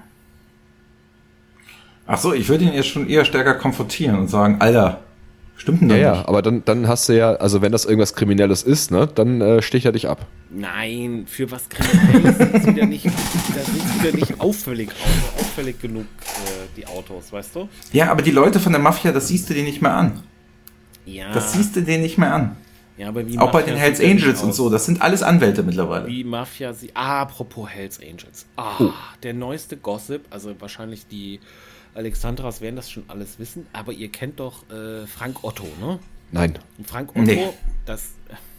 Ach so, ich würde ihn jetzt schon eher stärker konfrontieren und sagen, Alter, stimmt denn Ja, das ja, nicht? aber dann, dann hast du ja, also wenn das irgendwas Kriminelles ist, ne, dann äh, sticht er dich ab. Nein, für was Kriminelles sind sie ja nicht, da sind sie ja nicht auffällig, aus, auffällig genug, äh, die Autos, weißt du? Ja, aber die Leute von der Mafia, das siehst du dir nicht mehr an. Ja, Das siehst du dir nicht mehr an. ja aber wie Auch bei Mafia den Hells sieht der nicht Angels und aus. so, das sind alles Anwälte mittlerweile. Wie Mafia sie. Ah, apropos Hells Angels. Ah, Oh. der neueste Gossip, also wahrscheinlich die Alexandras werden das schon alles wissen, aber ihr kennt doch äh, Frank Otto, ne? Nein, Und Frank Otto, Nee. das.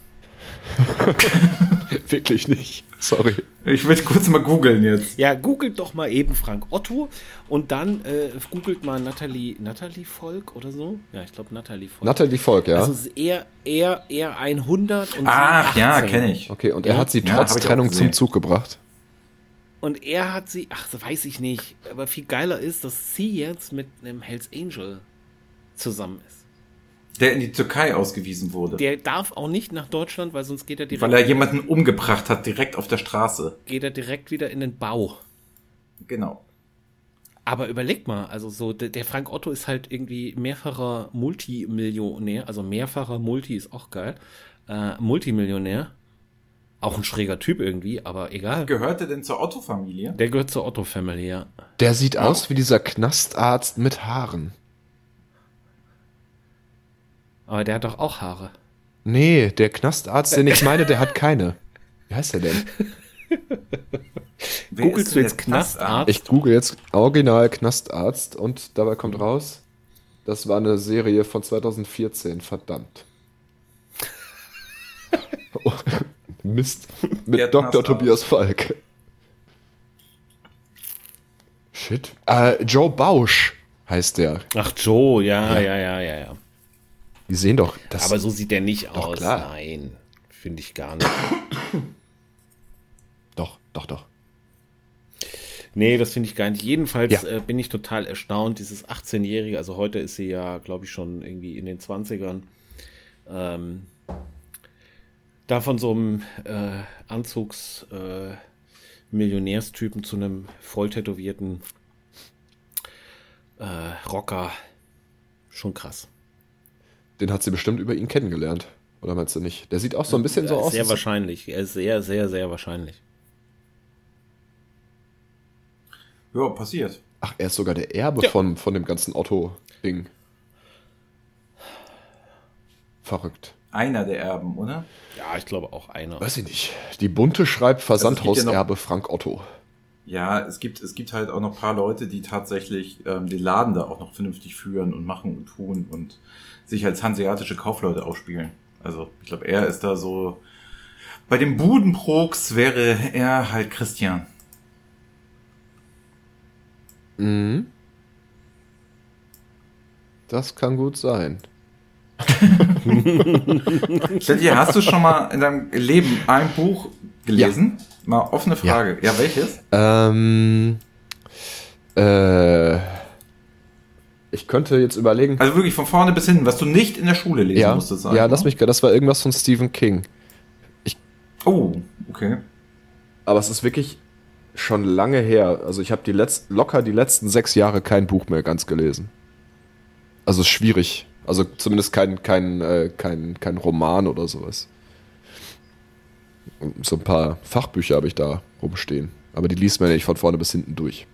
wirklich nicht. Sorry. Ich will kurz mal googeln jetzt. Ja, googelt doch mal eben Frank Otto und dann äh, googelt mal Natalie, Natalie Volk oder so. Ja, ich glaube Natalie Volk. Natalie Volk, ja. Also es ist eher, eher, eher hundert und Ach sie ja, achtzehn. kenne ich. Okay, und Ja? er hat sie Ja, trotz hab ich auch Trennung gesehen. zum Zug gebracht. Und er hat sie, ach, das weiß ich nicht, aber viel geiler ist, dass sie jetzt mit einem Hells Angel zusammen ist. Der in die Türkei ausgewiesen wurde. Der darf auch nicht nach Deutschland, weil sonst geht er direkt, Weil er jemanden umgebracht hat, direkt auf der Straße. geht er direkt wieder in den Bau. Genau. Aber überleg mal, also so, der, der Frank Otto ist halt irgendwie mehrfacher Multimillionär, also mehrfacher Multi ist auch geil, äh, Multimillionär. Auch ein schräger Typ irgendwie, aber egal. Gehört er denn zur Otto-Familie? Der gehört zur Otto-Family, ja. Der sieht aus wie dieser Knastarzt mit Haaren. Aber der hat doch auch Haare. Nee, der Knastarzt, den ich meine, der hat keine. Wie heißt der denn? Wer Googlest ist du denn jetzt der Knastarzt? Ich google jetzt Original Knastarzt und dabei kommt raus, das war eine Serie von zwanzig vierzehn, verdammt. Oh, Mist, mit Der Doktor Knastarzt. Tobias Falk. Shit. Äh, Joe Bausch heißt der. Ach, Joe, ja, ja, ja, ja, ja. Die sehen doch, das Aber so sieht der nicht Doch, aus. klar. Nein, finde ich gar nicht. doch, doch, doch. Nee, das finde ich gar nicht. Jedenfalls Ja. äh, bin ich total erstaunt, dieses achtzehnjährige, also heute ist sie ja, glaube ich, schon irgendwie in den zwanzigern, Ähm, da von so einem äh, Anzugs äh, Millionärstypen zu einem voll tätowierten äh, Rocker. Schon krass. Den hat sie bestimmt über ihn kennengelernt. Oder meinst du nicht? Der sieht auch so ein bisschen so Sehr aus. Sehr wahrscheinlich. Er ist sehr, sehr, sehr wahrscheinlich. Ja, passiert. Ach, er ist sogar der Erbe Ja. von, von dem ganzen Otto-Ding. Verrückt. Einer der Erben, oder? Ja, ich glaube auch einer. Weiß ich nicht. Die Bunte schreibt Also es gibt ja Versandhauserbe Frank Otto. Ja, es gibt, es gibt halt auch noch ein paar Leute, die tatsächlich ähm, den Laden da auch noch vernünftig führen und machen und tun und sich als hanseatische Kaufleute ausspielen. Also ich glaube, er ist da so... Bei dem Budenprox wäre er halt Christian. Mhm. Das kann gut sein. Steffi, hast du schon mal in deinem Leben ein Buch gelesen? Ja. Mal offene Frage. Ja, ja welches? Ähm, äh, ich könnte jetzt überlegen. Also wirklich von vorne bis hinten, was du nicht in der Schule lesen ja, musstest. Sagen, ja, lass mich, das war irgendwas von Stephen King. Ich, oh, okay. Aber es ist wirklich schon lange her. Also ich habe die letzt, locker die letzten sechs Jahre kein Buch mehr ganz gelesen. Also es ist schwierig. Also zumindest kein, kein, äh, kein, kein Roman oder sowas. Und so ein paar Fachbücher habe ich da rumstehen. Aber die liest man ja nicht von vorne bis hinten durch.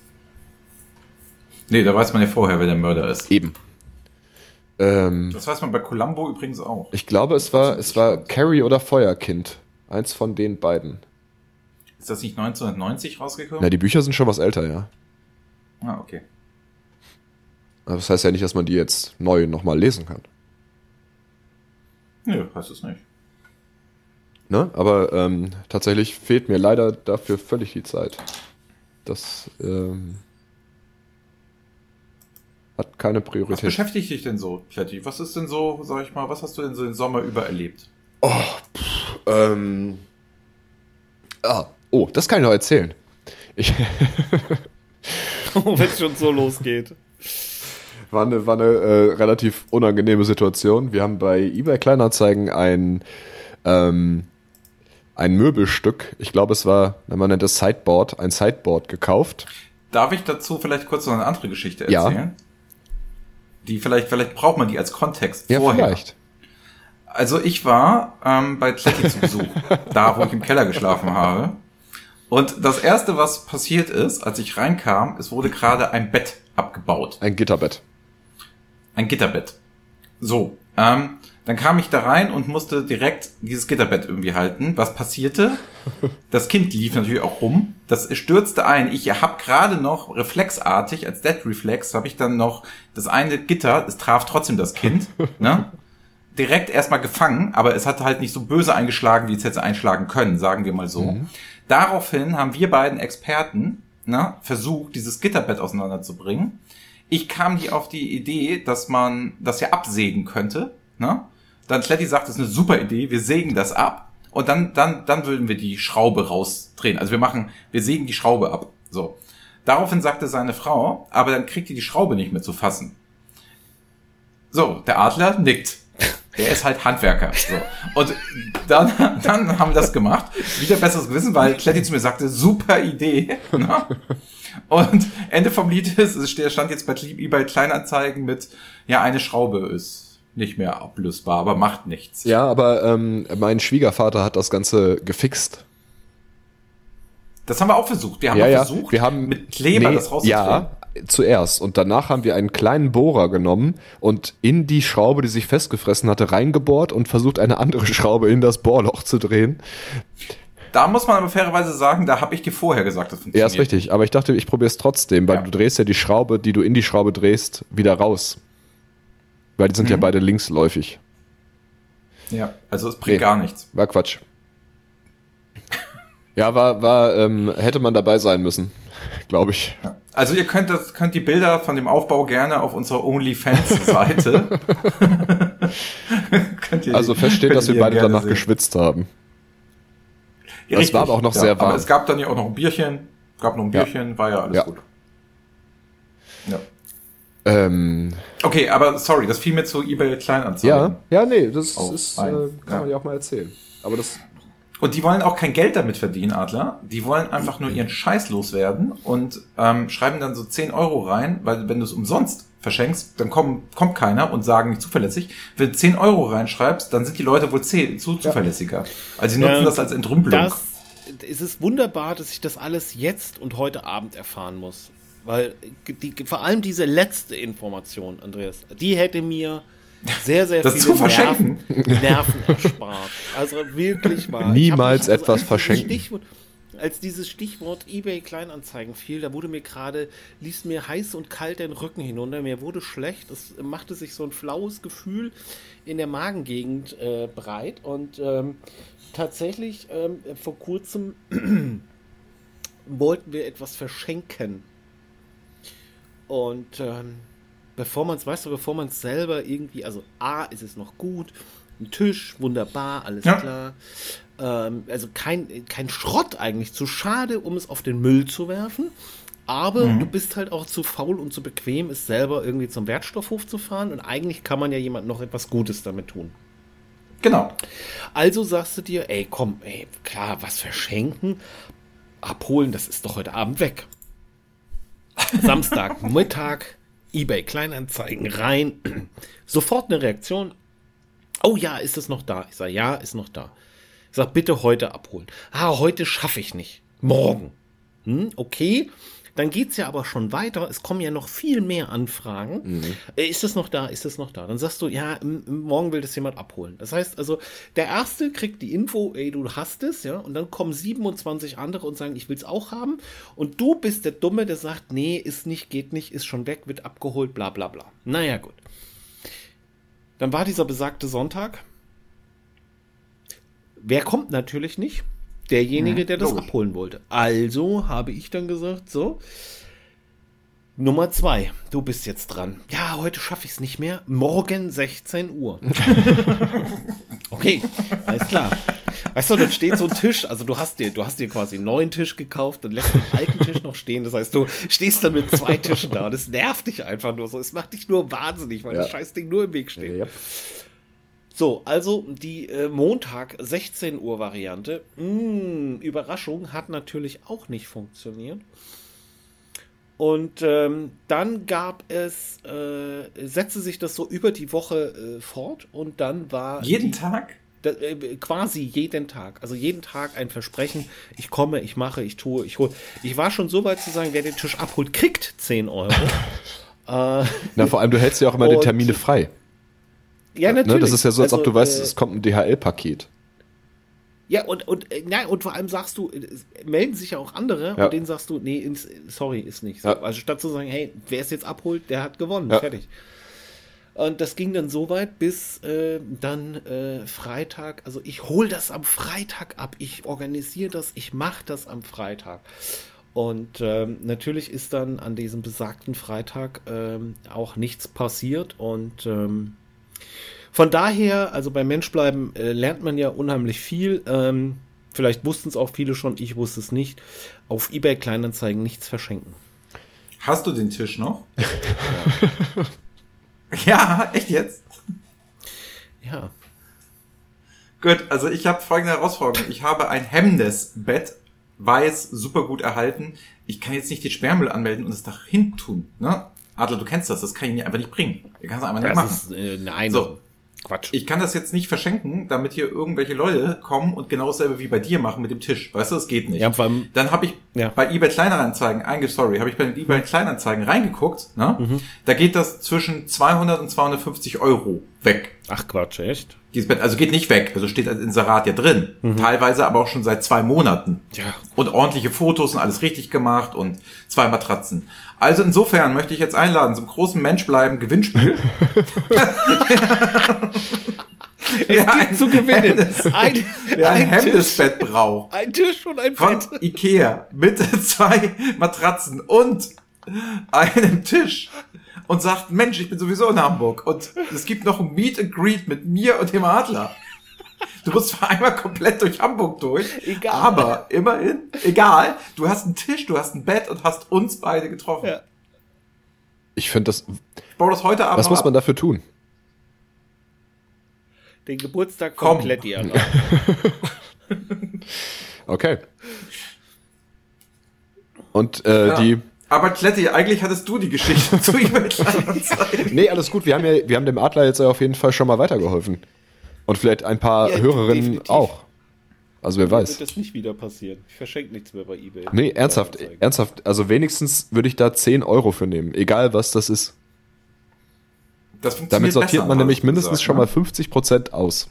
Nee, da weiß man ja vorher, wer der Mörder ist. Eben. Ähm, das weiß man bei Columbo übrigens auch. Ich glaube, es war, es war Carrie oder Feuerkind. Eins von den beiden. Ist das nicht neunzehnhundertneunzig rausgekommen? Na, die Bücher sind schon was älter, ja. Ah, okay. Aber das heißt ja nicht, dass man die jetzt neu nochmal lesen kann. Nö, heißt es nicht. Ne? Aber ähm, tatsächlich fehlt mir leider dafür völlig die Zeit. Das ähm, hat keine Priorität. Was beschäftigt dich denn so, Kletti? Was ist denn so, sag ich mal, was hast du denn so den Sommer über erlebt? Oh, pff, ähm. Ah, oh, das kann ich noch erzählen. Ich Wenn es schon so losgeht. War eine, war eine äh, relativ unangenehme Situation. Wir haben bei eBay Kleinanzeigen ein, ähm, ein Möbelstück, ich glaube es war, man nennt es Sideboard, ein Sideboard gekauft. Darf ich dazu vielleicht kurz noch eine andere Geschichte erzählen? Ja. Die vielleicht, vielleicht braucht man die als Kontext Ja, vorher. vielleicht. Also ich war ähm, bei Kletti zu Besuch, da wo ich im Keller geschlafen habe. Und das erste, was passiert ist, als ich reinkam, es wurde gerade ein Bett abgebaut. Ein Gitterbett. Ein Gitterbett. So, ähm, dann kam ich da rein und musste direkt dieses Gitterbett irgendwie halten. Was passierte? Das Kind lief natürlich auch rum. Das stürzte ein. Ich habe gerade noch reflexartig, als Dead Reflex, habe ich dann noch das eine Gitter, es traf trotzdem das Kind, ne? Direkt erstmal gefangen, aber es hat halt nicht so böse eingeschlagen, wie es hätte einschlagen können, sagen wir mal so. Mhm. Daraufhin haben wir beiden Experten, ne, versucht, dieses Gitterbett auseinanderzubringen. Ich kam die auf die Idee, dass man das ja absägen könnte, ne? Dann Kletti sagt, das ist eine super Idee, wir sägen das ab und dann, dann, dann würden wir die Schraube rausdrehen. Also wir machen, wir sägen die Schraube ab. So. Daraufhin sagte seine Frau, aber dann kriegt ihr die Schraube nicht mehr zu fassen. So, der Adler nickt. Der ist halt Handwerker. So. Und dann, dann haben wir das gemacht. Wieder besseres Gewissen, weil Kletti zu mir sagte, super Idee. Ne? Und Ende vom Lied ist, es stand jetzt bei eBay Kleinanzeigen mit, ja, eine Schraube ist nicht mehr ablösbar, aber macht nichts. Ja, aber ähm, mein Schwiegervater hat das Ganze gefixt. Das haben wir auch versucht. Wir haben ja, auch ja. versucht, wir haben, mit Kleber nee, das rauszudrehen. Ja, zuerst. Und danach haben wir einen kleinen Bohrer genommen und in die Schraube, die sich festgefressen hatte, reingebohrt und versucht, eine andere Schraube in das Bohrloch zu drehen. Da muss man aber fairerweise sagen, da habe ich dir vorher gesagt, das funktioniert. Ja, ist richtig. Aber ich dachte, ich probiere es trotzdem, weil ja. du drehst ja die Schraube, die du in die Schraube drehst, wieder raus. Weil die sind mhm. ja beide linksläufig. Ja, also es bringt nee, gar nichts. War Quatsch. Ja, war, war, ähm, hätte man dabei sein müssen, glaube ich. Ja. Also ihr könnt das, könnt die Bilder von dem Aufbau gerne auf unserer OnlyFans-Seite. Also feststeht, dass wir beide danach sehen. geschwitzt haben. Ja, es war aber auch noch ja, sehr warm. Aber es gab dann ja auch noch ein Bierchen. Gab noch ein Bierchen, ja. War ja alles ja. gut. Ja. Ähm, Okay, aber sorry, das fiel mir zu eBay Kleinanzeigen. ja, ja, nee, das Oh, ist, nein. äh, kann Ja. man ja auch mal erzählen. Aber das, Und die wollen auch kein Geld damit verdienen, Adler. Die wollen einfach nur ihren Scheiß loswerden und ähm, schreiben dann so zehn Euro rein, weil wenn du es umsonst verschenkst, dann kommen, kommt keiner und sagen nicht zuverlässig. Wenn du zehn Euro reinschreibst, dann sind die Leute wohl zehn, zu zuverlässiger. Also sie nutzen Ja, das als Entrümpelung. Das, es ist wunderbar, dass ich das alles jetzt und heute Abend erfahren muss. Weil die, vor allem diese letzte Information, Andreas, die hätte mir sehr, sehr Das viele zu verschenken. Nerven, Nerven erspart. Also wirklich wahr. Niemals Ich hab mich- etwas als dieses verschenken. Stichwort, als dieses Stichwort eBay Kleinanzeigen fiel, da wurde mir gerade, ließ mir heiß und kalt den Rücken hinunter, mir wurde schlecht, es machte sich so ein flaues Gefühl in der Magengegend äh, breit und ähm, tatsächlich ähm, vor kurzem wollten wir etwas verschenken. Und ähm, bevor man es, weißt du, bevor man es selber irgendwie, also A, ist es noch gut, ein Tisch, wunderbar, alles Ja. klar. Ähm, also kein, kein Schrott eigentlich, zu schade, um es auf den Müll zu werfen. Aber Mhm. du bist halt auch zu faul und zu bequem, es selber irgendwie zum Wertstoffhof zu fahren. Und eigentlich kann man ja jemand noch etwas Gutes damit tun. Genau. Also sagst du dir, ey, komm, ey, klar, was verschenken, abholen, das ist doch heute Abend weg. Samstag, Mittag, eBay Kleinanzeigen rein, sofort eine Reaktion. Oh ja, ist es noch da? Ich sage, ja, ist noch da. Ich sage, bitte heute abholen. Ah, heute schaffe ich nicht. Morgen. Hm, okay. Dann geht es ja aber schon weiter. Es kommen ja noch viel mehr Anfragen. Mhm. Äh, Ist es noch da? Ist es noch da? Dann sagst du, ja, m- m- morgen will das jemand abholen. Das heißt also, der Erste kriegt die Info, ey, du hast es, ja, und dann kommen siebenundzwanzig andere und sagen, ich will es auch haben. Und du bist der Dumme, der sagt, nee, ist nicht, geht nicht, ist schon weg, wird abgeholt, bla bla bla. Naja, gut. Dann war dieser besagte Sonntag. Wer kommt natürlich nicht? Derjenige, der das logisch. abholen wollte. Also habe ich dann gesagt, so, Nummer zwei, du bist jetzt dran. Ja, heute schaffe ich es nicht mehr. Morgen sechzehn Uhr. Okay, alles klar. Weißt du, dann steht so ein Tisch, also du hast dir, du hast dir quasi einen neuen Tisch gekauft und lässt den alten Tisch noch stehen. Das heißt, du stehst dann mit zwei Tischen da. Das nervt dich einfach nur so. Es macht dich nur wahnsinnig, weil Ja. das Scheißding nur im Weg steht. ja. So, also die äh, Montag sechzehn Uhr Variante. Mh, Überraschung, hat natürlich auch nicht funktioniert. Und ähm, dann gab es, äh, setzte sich das so über die Woche äh, fort und dann war Jeden die, Tag? da, äh, quasi jeden Tag, also jeden Tag ein Versprechen, ich komme, ich mache, ich tue, ich hole. Ich war schon so weit zu sagen, wer den Tisch abholt, kriegt zehn Euro. äh, Na, vor allem, du hältst ja auch immer die Und- Termine frei. ja, natürlich. Ne? Das ist ja so, als ob Also, du weißt, äh, es kommt ein D H L-Paket. Ja, und, und, äh, nein, und vor allem sagst du, es melden sich ja auch andere Ja. und denen sagst du, nee, ins, sorry, ist nicht so. Ja. Also statt zu sagen, hey, wer es jetzt abholt, der hat gewonnen, Ja. fertig. Und das ging dann so weit, bis äh, dann äh, Freitag, also ich hole das am Freitag ab, ich organisiere das, ich mache das am Freitag. Und ähm, natürlich ist dann an diesem besagten Freitag ähm, auch nichts passiert und ähm, von daher, also beim Menschbleiben äh, lernt man ja unheimlich viel. Ähm, vielleicht wussten es auch viele schon, ich wusste es nicht. Auf eBay Kleinanzeigen nichts verschenken. Hast du den Tisch noch? Ja, echt jetzt? Ja. Gut, also ich habe folgende Herausforderung. Ich habe ein Hemmnisbett, weiß, super gut erhalten. Ich kann jetzt nicht den Sperrmüll anmelden und es dahin tun. Ne? Adler, du kennst das, das kann ich mir einfach nicht bringen. Ich kann es einfach nicht machen. Das ist, äh, nein, So. Quatsch. Ich kann das jetzt nicht verschenken, damit hier irgendwelche Leute kommen und genau dasselbe wie bei dir machen mit dem Tisch. Weißt du, das geht nicht. Ja, vor allem- Dann habe ich Ja. bei eBay Kleinanzeigen, einge sorry, habe ich bei den eBay Kleinanzeigen reingeguckt. Ne? Mhm. Da geht das zwischen zweihundert und zweihundertfünfzig Euro weg. Ach Quatsch, echt? Dieses Bett, also geht nicht weg, also steht als Inserat ja drin. Teilweise aber auch schon seit zwei Monaten. Ja. Und ordentliche Fotos und alles richtig gemacht und zwei Matratzen. Also insofern möchte ich jetzt einladen zum großen Menschbleiben Gewinnspiel. Es gibt zu gewinnen. Ein, Wer ein ein Tisch, Hemmnisbett braucht. ein Tisch und ein Von Bett. Ikea mit zwei Matratzen und einem Tisch und sagt, Mensch, ich bin sowieso in Hamburg und es gibt noch ein Meet and Greet mit mir und dem Adler. Du musst zwar einmal komplett durch Hamburg durch, Egal. aber immerhin, egal, du hast einen Tisch, du hast ein Bett und hast uns beide getroffen. Ja. Ich finde das. Ich baue das heute Abend Was muss man ab. dafür tun? Den Geburtstag Komm. komplett die an. Okay. Und äh, Ja. die. Aber Kletti, eigentlich hattest du die Geschichte zu eBay Kleinanzeigen. Nee, alles gut. Wir haben ja, wir haben dem Adler jetzt ja auf jeden Fall schon mal weitergeholfen. Und vielleicht ein paar Ja, Hörerinnen definitiv. auch. Also wer weiß. Wird das nicht wieder passieren. Ich verschenke nichts mehr bei eBay. Nee, ernsthaft, Kleinanzeigen. ernsthaft. Also wenigstens würde ich da zehn Euro für nehmen. Egal, was das ist. Das funktioniert Damit sortiert besser, man hast nämlich du mindestens gesagt, schon ne? mal fünfzig Prozent aus.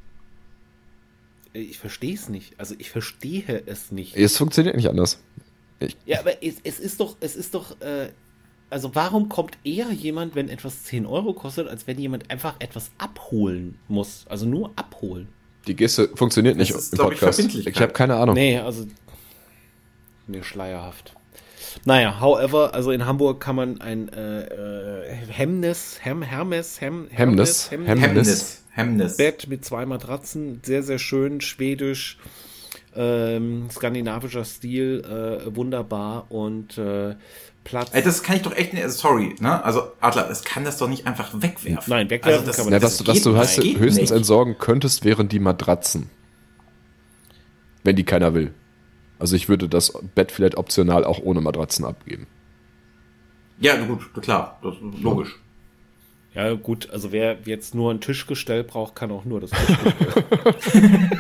Ich verstehe es nicht. Also ich verstehe es nicht. Es funktioniert nicht anders. Ich, Ja, aber es, es ist doch, es ist doch, äh, also warum kommt eher jemand, wenn etwas zehn Euro kostet, als wenn jemand einfach etwas abholen muss? Also nur abholen. die Geste funktioniert nicht Das ist, im glaub ich, Podcast. Ich, Verbindlichkeit. habe keine Ahnung. Nee, also mir schleierhaft. Naja, however, also in Hamburg kann man ein äh, äh, Hemnes, Hem, Hermes, Hem, Hemnes, Hemnes, Hemnes. Hemnis. Hemnis. Bett mit zwei Matratzen, sehr, sehr schön, schwedisch, ähm, skandinavischer Stil, äh, wunderbar und äh, Platz. Ey, das kann ich doch echt nicht, also sorry, ne? Also Adler, das kann das doch nicht einfach wegwerfen. Nein, wegwerfen das, kann man Ja, nicht. was, was geht du nicht. heißt, Geht höchstens nicht. entsorgen könntest, wären die Matratzen. Wenn die keiner will. Also ich würde das Bett vielleicht optional auch ohne Matratzen abgeben. Ja, gut, klar, das ist logisch. Ja, gut, also wer jetzt nur ein Tischgestell braucht, kann auch nur das Tischgestell.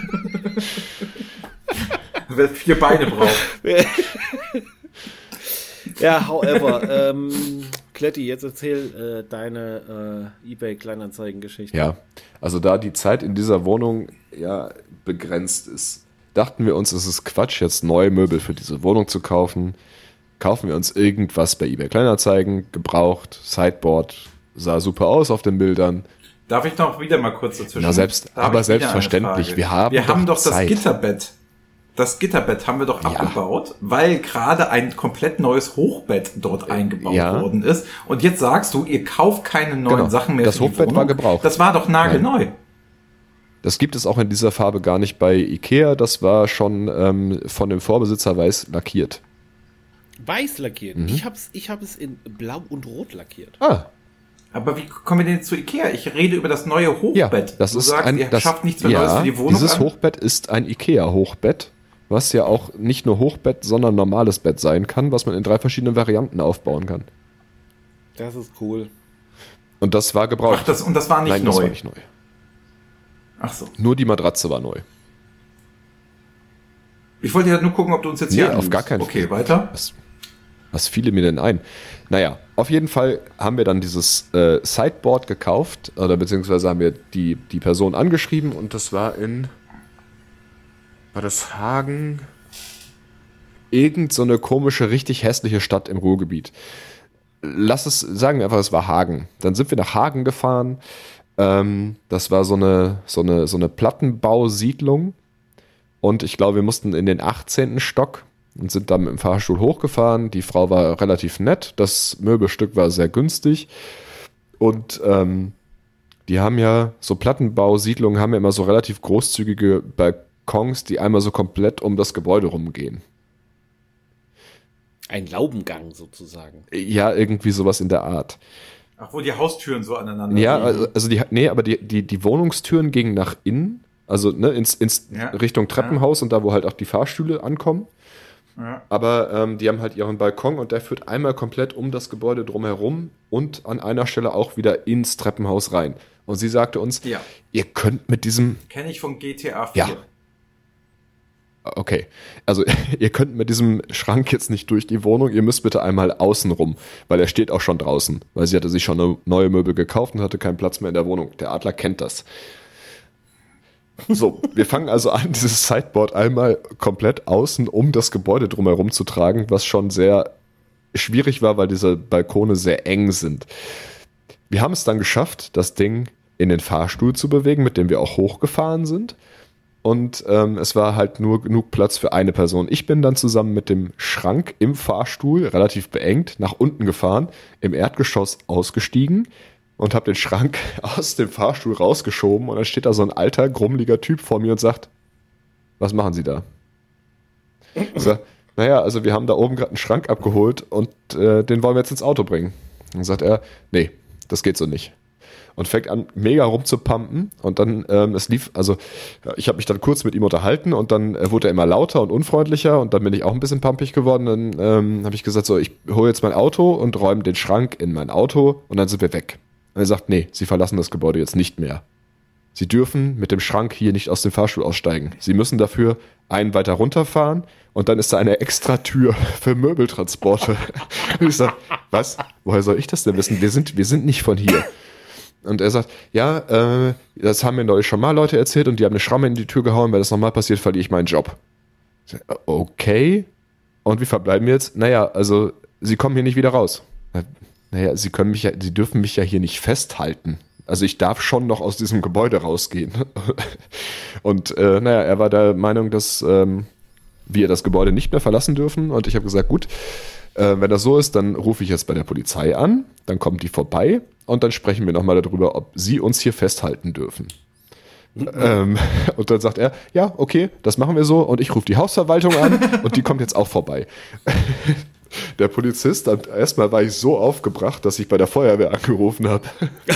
Wer vier Beine braucht. Ja, however, ähm, Kletti, jetzt erzähl äh, deine äh, eBay-Kleinanzeigen-Geschichte. Ja, also da die Zeit in dieser Wohnung ja begrenzt ist, dachten wir uns, es ist Quatsch, jetzt neue Möbel für diese Wohnung zu kaufen. Kaufen wir uns irgendwas bei eBay Kleinanzeigen, gebraucht, Sideboard, sah super aus auf den Bildern. Darf ich noch wieder mal kurz dazwischen? Na, selbst- Da hab aber ich wieder selbstverständlich, eine Frage. wir haben wir doch haben doch das Zeit. Gitterbett. Das Gitterbett haben wir doch abgebaut, weil gerade ein komplett neues Hochbett dort eingebaut ja. worden ist. Und jetzt sagst du, ihr kauft keine neuen Genau. Sachen mehr Das für die Hochbett Wohnung. war gebraucht. Das war doch nagelneu. Das gibt es auch in dieser Farbe gar nicht bei Ikea, das war schon ähm, von dem Vorbesitzer weiß lackiert. Weiß lackiert. Mhm. Ich hab's, ich hab es in Blau und Rot lackiert. Ah, Aber wie kommen wir denn jetzt zu Ikea? Ich rede über das neue Hochbett. ja, das du ist sagst, ein, ihr das, schafft nichts mehr ja, Neues für die Wohnung dieses an. Hochbett ist ein Ikea-Hochbett, was ja auch nicht nur Hochbett, sondern normales Bett sein kann, was man in drei verschiedenen Varianten aufbauen kann. Das ist cool. Und das war gebraucht. Ach, das, und das war nicht Nein, neu. das war nicht neu. Ach so. Nur die Matratze war neu. Ich wollte ja nur gucken, ob du uns jetzt Nee, hier auf anlügst. gar keinen Okay, Fall. weiter. Was, was fiele mir denn ein? Naja, auf jeden Fall haben wir dann dieses äh, Sideboard gekauft, oder beziehungsweise haben wir die, die Person angeschrieben und das war in, war das Hagen? Irgend so eine komische, richtig hässliche Stadt im Ruhrgebiet. Lass es, sagen wir einfach, es war Hagen. Dann sind wir nach Hagen gefahren. Ähm, das war so eine, so eine, so eine Plattenbausiedlung. Und ich glaube, wir mussten in den achtzehnten Stock und sind dann mit dem Fahrstuhl hochgefahren. Die Frau war relativ nett. Das Möbelstück war sehr günstig. Und ähm, die haben ja, so Plattenbausiedlungen haben ja immer so relativ großzügige Balkons, die einmal so komplett um das Gebäude rumgehen. Ein Laubengang sozusagen. Ja, irgendwie sowas in der Art. Ach, wo die Haustüren so aneinander Ja, liegen. also also die, nee, aber die, die, die Wohnungstüren gingen nach innen, also ne, ins, ins Ja. Richtung Treppenhaus und da, wo halt auch die Fahrstühle ankommen. Ja. Aber ähm, die haben halt ihren Balkon und der führt einmal komplett um das Gebäude drumherum und an einer Stelle auch wieder ins Treppenhaus rein. Und sie sagte uns, Ja. ihr könnt mit diesem, Kenne ich von G T A vier. Ja. okay, also ihr könnt mit diesem Schrank jetzt nicht durch die Wohnung, ihr müsst bitte einmal außen rum, weil er steht auch schon draußen, weil sie hatte sich schon eine neue Möbel gekauft und hatte keinen Platz mehr in der Wohnung. Der Adler kennt das. So, wir fangen also an, dieses Sideboard einmal komplett außen um das Gebäude drumherum zu tragen, was schon sehr schwierig war, weil diese Balkone sehr eng sind. Wir haben es dann geschafft, das Ding in den Fahrstuhl zu bewegen, mit dem wir auch hochgefahren sind. Und ähm, es war halt nur genug Platz für eine Person. Ich bin dann zusammen mit dem Schrank im Fahrstuhl, relativ beengt, nach unten gefahren, im Erdgeschoss ausgestiegen und habe den Schrank aus dem Fahrstuhl rausgeschoben. Und dann steht da so ein alter, grummeliger Typ vor mir und sagt, was machen Sie da? Ich sag, naja, also wir haben da oben gerade einen Schrank abgeholt und äh, den wollen wir jetzt ins Auto bringen. Dann sagt er, nee, das geht so nicht. Und fängt an, mega rumzupumpen und dann, ähm, es lief, also ich habe mich dann kurz mit ihm unterhalten und dann äh, wurde er immer lauter und unfreundlicher und dann bin ich auch ein bisschen pumpig geworden. Dann ähm, habe ich gesagt, so, ich hole jetzt mein Auto und räume den Schrank in mein Auto und dann sind wir weg. Und er sagt, nee, Sie verlassen das Gebäude jetzt nicht mehr. Sie dürfen mit dem Schrank hier nicht aus dem Fahrstuhl aussteigen. Sie müssen dafür einen weiter runterfahren und dann ist da eine extra Tür für Möbeltransporte. Und ich sage, was? Woher soll ich das denn wissen? Wir sind, wir sind nicht von hier. Und er sagt, ja, äh, das haben mir neulich schon mal Leute erzählt und die haben eine Schramme in die Tür gehauen, wenn das nochmal passiert, verliere ich meinen Job. Ich sag, okay. Und wie verbleiben wir jetzt? Naja, also, Sie kommen hier nicht wieder raus. Naja, Sie können mich ja, Sie dürfen mich ja hier nicht festhalten. Also ich darf schon noch aus diesem Gebäude rausgehen. Und äh, naja, er war der Meinung, dass ähm, wir das Gebäude nicht mehr verlassen dürfen. Und ich habe gesagt, gut, äh, wenn das so ist, dann rufe ich jetzt bei der Polizei an, dann kommt die vorbei und dann sprechen wir nochmal darüber, ob sie uns hier festhalten dürfen. Mhm. Ähm, und dann sagt er, ja, okay, das machen wir so und ich rufe die Hausverwaltung an und die kommt jetzt auch vorbei. Der Polizist, erstmal war ich so aufgebracht, dass ich bei der Feuerwehr angerufen habe.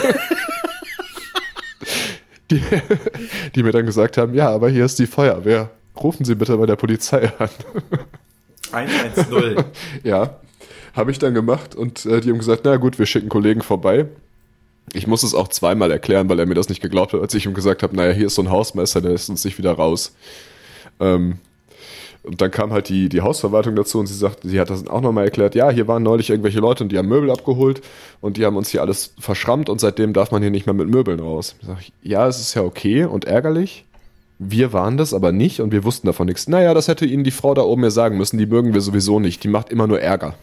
die, die mir dann gesagt haben, ja, aber hier ist die Feuerwehr. Rufen Sie bitte bei der Polizei an. eins eins null. Ja, habe ich dann gemacht und äh, die haben gesagt, na gut, wir schicken Kollegen vorbei. Ich muss es auch zweimal erklären, weil er mir das nicht geglaubt hat, als ich ihm gesagt habe, naja, hier ist so ein Hausmeister, der lässt uns nicht wieder raus. Ähm, und dann kam halt die, die Hausverwaltung dazu und sie sagt, sie hat das auch nochmal erklärt, ja, hier waren neulich irgendwelche Leute und die haben Möbel abgeholt und die haben uns hier alles verschrammt und seitdem darf man hier nicht mehr mit Möbeln raus. Sag ich, ja, es ist ja okay und ärgerlich. Wir waren das aber nicht und wir wussten davon nichts. Naja, das hätte Ihnen die Frau da oben ja sagen müssen, die mögen wir sowieso nicht, die macht immer nur Ärger.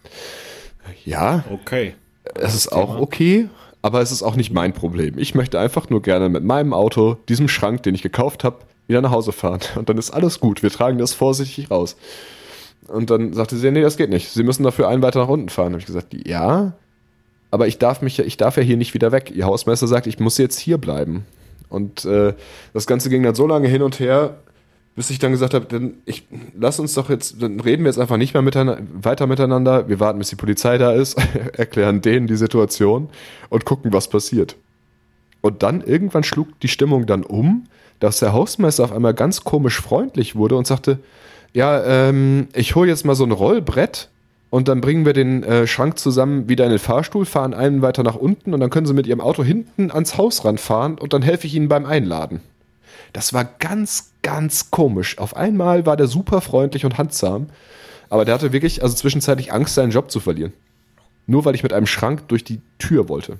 Ja, okay. Es ist auch okay, aber es ist auch nicht mein Problem. Ich möchte einfach nur gerne mit meinem Auto, diesem Schrank, den ich gekauft habe, wieder nach Hause fahren. Und dann ist alles gut. Wir tragen das vorsichtig raus. Und dann sagte sie, nee, das geht nicht. Sie müssen dafür einen weiter nach unten fahren. Habe ich gesagt, ja, aber ich darf mich, ich darf ja hier nicht wieder weg. Ihr Hausmeister sagt, ich muss jetzt hier bleiben. Und äh, das Ganze ging dann so lange hin und her, bis ich dann gesagt habe, dann ich, lass uns doch jetzt, dann reden wir jetzt einfach nicht mehr miteinander, weiter miteinander. Wir warten, bis die Polizei da ist, erklären denen die Situation und gucken, was passiert. Und dann irgendwann schlug die Stimmung dann um, dass der Hausmeister auf einmal ganz komisch freundlich wurde und sagte, ja, ähm, ich hole jetzt mal so ein Rollbrett und dann bringen wir den äh, Schrank zusammen wieder in den Fahrstuhl, fahren einen weiter nach unten und dann können sie mit ihrem Auto hinten ans Haus ranfahren und dann helfe ich ihnen beim Einladen. Das war ganz, ganz komisch. Auf einmal war der super freundlich und handsam, aber der hatte wirklich, also zwischenzeitlich Angst, seinen Job zu verlieren. Nur weil ich mit einem Schrank durch die Tür wollte.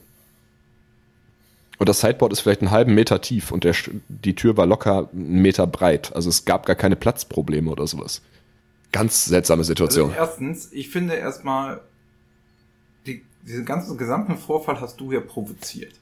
Und das Sideboard ist vielleicht einen halben Meter tief und der, die Tür war locker einen Meter breit. Also es gab gar keine Platzprobleme oder sowas. Ganz seltsame Situation. Also erstens, ich finde erstmal, die, diesen ganzen gesamten Vorfall hast du ja provoziert.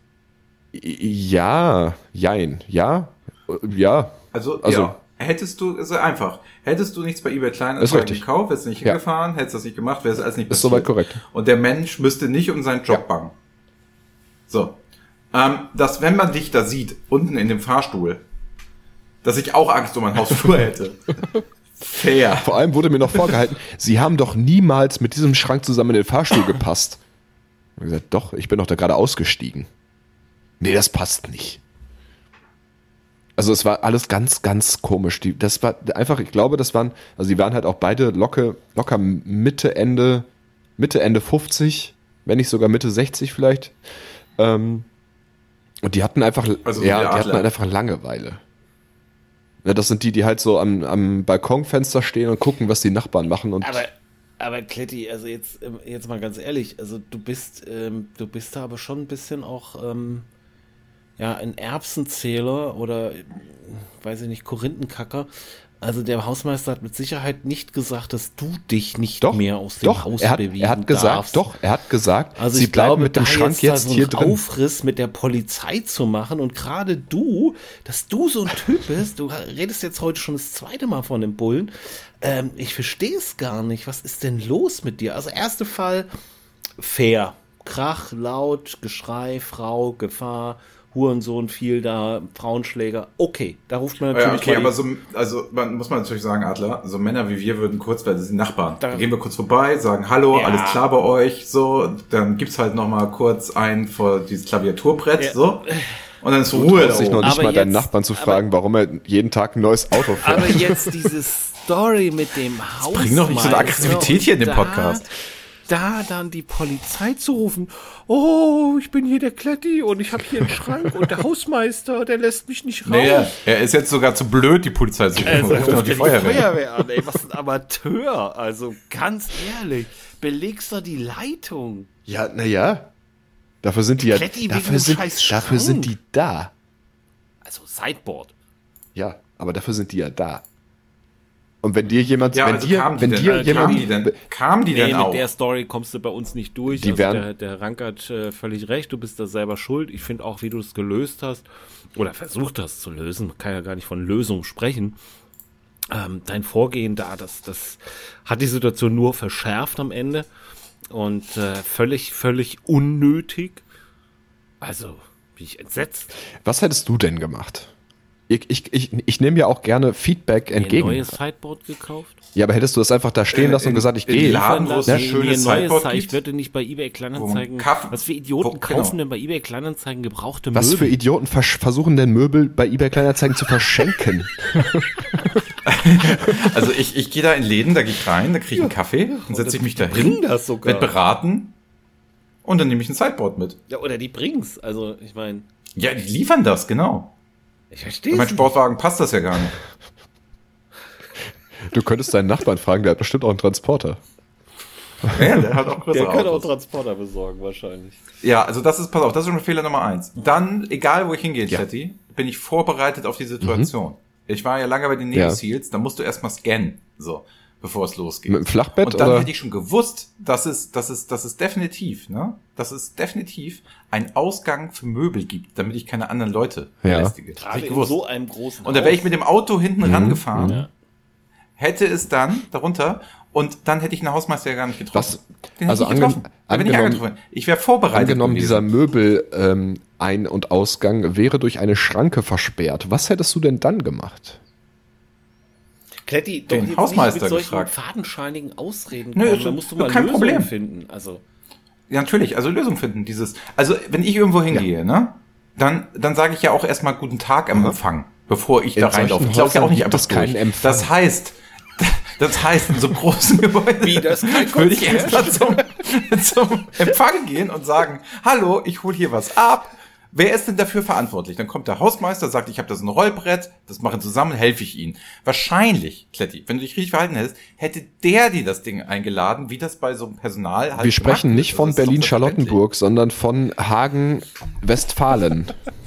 Ja, jein, ja, ja. Also, also ja, hättest du, ist einfach, hättest du nichts bei eBay Kleinanzeigen gekauft, wärst du nicht ja. hingefahren, hättest das nicht gemacht, wäre es alles nicht passiert. Ist soweit korrekt. Und der Mensch müsste nicht um seinen Job ja. bangen. So. Ähm, dass, wenn man dich da sieht, unten in dem Fahrstuhl, dass ich auch Angst um mein Hausflur hätte. Fair. Vor allem wurde mir noch vorgehalten, Sie haben doch niemals mit diesem Schrank zusammen in den Fahrstuhl gepasst. Ich habe gesagt, doch, ich bin doch da gerade ausgestiegen. Nee, das passt nicht. Also es war alles ganz, ganz komisch. Die, das war einfach, ich glaube, das waren, also die waren halt auch beide locker, locker Mitte, Ende, Mitte, Ende fünfzig, wenn nicht sogar Mitte sechzig vielleicht. Ähm, und die hatten einfach, also ja, die hatten halt einfach Langeweile. Ja, das sind die, die halt so am, am Balkonfenster stehen und gucken, was die Nachbarn machen. Und aber, aber Kletti, also jetzt, jetzt mal ganz ehrlich, also du bist, ähm, du bist da aber schon ein bisschen auch, ähm, ja, ein Erbsenzähler oder, weiß ich nicht, Korinthenkacker. Also der Hausmeister hat mit Sicherheit nicht gesagt, dass du dich nicht doch, mehr aus dem doch, Haus er hat, bewegen er hat gesagt, darfst. Doch, er hat gesagt, also sie ich bleiben glaube, mit dem da Schrank jetzt, jetzt da so hier einen drin. Aufriss mit der Polizei zu machen und gerade du, dass du so ein Typ bist, du redest jetzt heute schon das zweite Mal von dem Bullen, ähm, ich verstehe es gar nicht. Was ist denn los mit dir? Also erster Fall, fair. Krach, laut, Geschrei, Frau, Gefahr, Hurensohn, viel da, Frauenschläger. Okay, da ruft man natürlich. Ja, okay, aber so, also man muss man natürlich sagen, Adler, so Männer wie wir würden kurz, weil das sind Nachbarn. Da, da gehen wir kurz vorbei, sagen Hallo, ja. Alles klar bei euch, so, dann gibt's halt nochmal kurz ein vor dieses Klaviaturbrett, ja. So. Und dann ist Ruhe. Du sich noch nicht aber mal jetzt, deinen Nachbarn zu fragen, aber, warum er jeden Tag ein neues Auto fährt. Aber jetzt diese Story mit dem Haus. Bring doch nicht so eine Aggressivität hier in den da, Podcast. Da dann die Polizei zu rufen, oh, ich bin hier der Kletti und ich habe hier einen Schrank und der Hausmeister, der lässt mich nicht raus. Naja, er ist jetzt sogar zu blöd, die Polizei zu rufen. Also, ruft noch die Feuerwehr. Feuerwehr an, ey, was ein Amateur. Also ganz ehrlich, belegst du die Leitung? Ja, naja. Dafür sind die ja, Kletti dafür sind, dafür sind die da. Also Sideboard. Ja, aber dafür sind die ja da. Und wenn dir jemand, ja, wenn also dir, wenn denn, dir äh, jemand, kamen die denn, kamen die nee, denn auch? Mit der Story kommst du bei uns nicht durch. Die also werden, der, der Rank hat äh, völlig recht, du bist da selber schuld. Ich finde auch, wie du es gelöst hast oder versucht hast zu lösen, man kann ja gar nicht von Lösung sprechen. Ähm, dein Vorgehen da, das, das hat die Situation nur verschärft am Ende und äh, völlig, völlig unnötig. Also, bin ich entsetzt. Was hättest du denn gemacht? Ich, ich, ich, ich nehme ja auch gerne Feedback entgegen. Ein neues Sideboard gekauft? Ja, aber hättest du das einfach da stehen lassen und gesagt, ich gehe. Laden, wo es ein schönes Sideboard gibt? Ich würde nicht bei eBay Kleinanzeigen. Kaff- was für Idioten wo, kaufen genau. denn bei eBay Kleinanzeigen gebrauchte Was Möbel? für Idioten vers- versuchen denn Möbel bei eBay Kleinanzeigen zu verschenken? Also ich, ich gehe da in Läden, da gehe ich rein, da kriege ich einen Kaffee, dann setze ich mich da hin, bringen das sogar. werd beraten und dann nehme ich ein Sideboard mit. Ja, oder die bringen's. Also, ich meine. Ja, die liefern das, genau. Ich verstehe Bei meinem Sportwagen passt das ja gar nicht. Du könntest deinen Nachbarn fragen, der hat bestimmt auch einen Transporter. Ja, der hat auch größere Der kann auch Autos. Transporter besorgen, wahrscheinlich. Ja, also das ist, pass auf, das ist schon Fehler Nummer eins. Dann, egal wo ich hingehe, Ja. Chatty, bin ich vorbereitet auf die Situation. Ich war ja lange bei den Navy Ja. Seals, da musst du erstmal scannen, so, bevor es losgeht. Mit dem Flachbett Und dann oder? hätte ich schon gewusst, dass es, dass es, dass es definitiv, ne, dass es definitiv einen Ausgang für Möbel gibt, damit ich keine anderen Leute Ja. belästige. Das hab Gerade ich in gewusst. so einem großen Und da wäre ich mit dem Auto hinten Mhm. rangefahren, Ja. hätte es dann darunter und dann hätte ich einen Hausmeister ja gar nicht getroffen. Was- Den also hätte ich angen- getroffen. Da bin ich angenommen- angetroffen. Ich wäre vorbereitet Angenommen, gewesen. dieser Möbel ähm, Ein- und Ausgang wäre durch eine Schranke versperrt. Was hättest du denn dann gemacht? Kletti, doch Den jetzt Hausmeister nicht mit solchen gefragt. fadenscheinigen Ausreden Nö, kommen. ist- Da musst du mal kein Lösungen Problem. finden. Also, Ja, natürlich, also Lösung finden, dieses, also wenn ich irgendwo hingehe, ne, dann, dann sage ich ja auch erstmal guten Tag am Empfang, bevor ich In da reinlaufe. solchen Ich laufe ja auch nicht Häusern einfach gibt es keinen durch. Empfang. Das heißt, das heißt, in so großen Gebäuden Wie, das ist kein würde ich Konzert? erstmal zum, zum Empfang gehen und sagen, hallo, ich hole hier was ab. Wer ist denn dafür verantwortlich? Dann kommt der Hausmeister, sagt, ich habe das ein Rollbrett, das machen zusammen, helfe ich Ihnen. Wahrscheinlich, Kletti, wenn du dich richtig verhalten hättest, hätte der dir das Ding eingeladen, wie das bei so einem Personal halt Wir sprechen gemacht nicht wird. von Das ist doch Berlin-Charlottenburg, sondern von Hagen-Westfalen.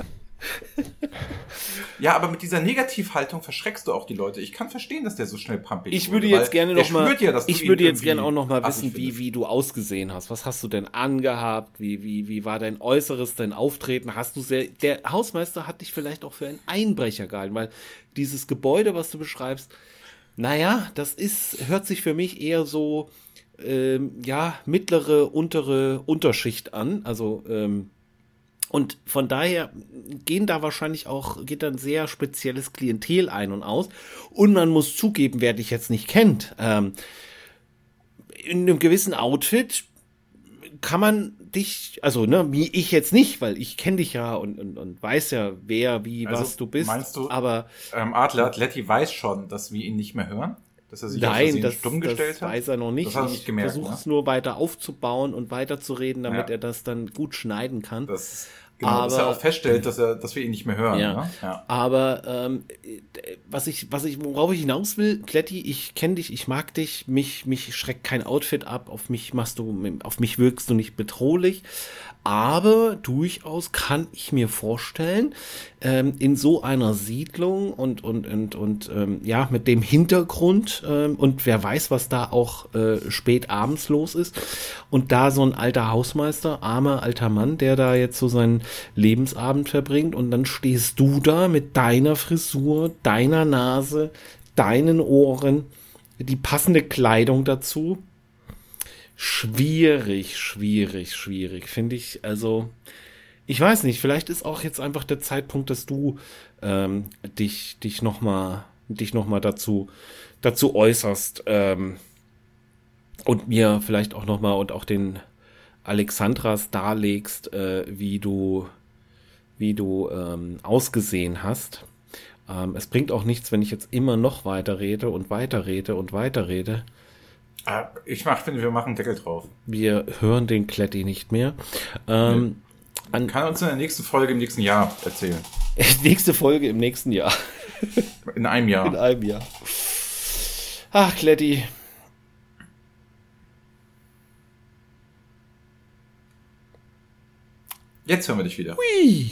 Ja, aber mit dieser Negativhaltung verschreckst du auch die Leute. Ich kann verstehen, dass der so schnell pampig ich wurde, würde jetzt weil gerne der noch mal, spürt ja, dass du ich ihn würde jetzt irgendwie gerne auch noch mal assig wissen, wie, findest. wie du ausgesehen hast. Was hast du denn angehabt? Wie, wie, wie war dein Äußeres, dein Auftreten? Hast du sehr, der Hausmeister hat dich vielleicht auch für einen Einbrecher gehalten, weil dieses Gebäude, was du beschreibst, naja, das ist, hört sich für mich eher so, ähm, ja, mittlere, untere Unterschicht an. Also, ähm, und von daher gehen da wahrscheinlich auch, geht dann sehr spezielles Klientel ein und aus. Und man muss zugeben, wer dich jetzt nicht kennt, ähm, in einem gewissen Outfit kann man dich, also ne, wie ich jetzt nicht, weil ich kenne dich ja und, und, und weiß ja, wer, wie, Also, was du bist. meinst du, aber Ähm, Adler, Letty weiß schon, dass wir ihn nicht mehr hören? Dass er sich aus nein, Versehen das, stumm das gestellt hat? weiß er noch nicht. Das hat er nicht Ich gemerkt, versuche ne? es nur weiter aufzubauen und weiter zu reden, damit Ja. er das dann gut schneiden kann. Das, genau, dass er Aber- auch feststellt, dass, er, dass wir ihn nicht mehr hören. Ja. Ne? Ja. Aber ähm, äh, was ich, was ich, worauf ich hinaus will, Kletti, ich kenne dich, ich mag dich, mich, mich schreckt kein Outfit ab, auf mich machst du, auf mich wirkst du nicht bedrohlich. Aber durchaus kann ich mir vorstellen, ähm, in so einer Siedlung und und und und ähm, ja mit dem Hintergrund ähm, und wer weiß, was da auch äh, spät abends los ist und da so ein alter Hausmeister, armer alter Mann, der da jetzt so seinen Lebensabend verbringt und dann stehst du da mit deiner Frisur, deiner Nase, deinen Ohren, die passende Kleidung dazu. schwierig, schwierig, schwierig, finde ich. Also, ich weiß nicht, vielleicht ist auch jetzt einfach der Zeitpunkt, dass du ähm, dich, dich nochmal dich noch mal dazu, dazu äußerst ähm, und mir vielleicht auch nochmal und auch den Alexandras darlegst, äh, wie du, wie du ähm, ausgesehen hast. Ähm, es bringt auch nichts, wenn ich jetzt immer noch weiter rede und weiter rede und weiter rede. Ich mach, finde, wir machen einen Deckel drauf. Wir hören den Kletti nicht mehr. Ähm, an, Kann uns in der nächsten Folge im nächsten Jahr erzählen. Nächste Folge im nächsten Jahr. In einem Jahr. In einem Jahr. Ach, Kletti. Jetzt hören wir dich wieder. Hui.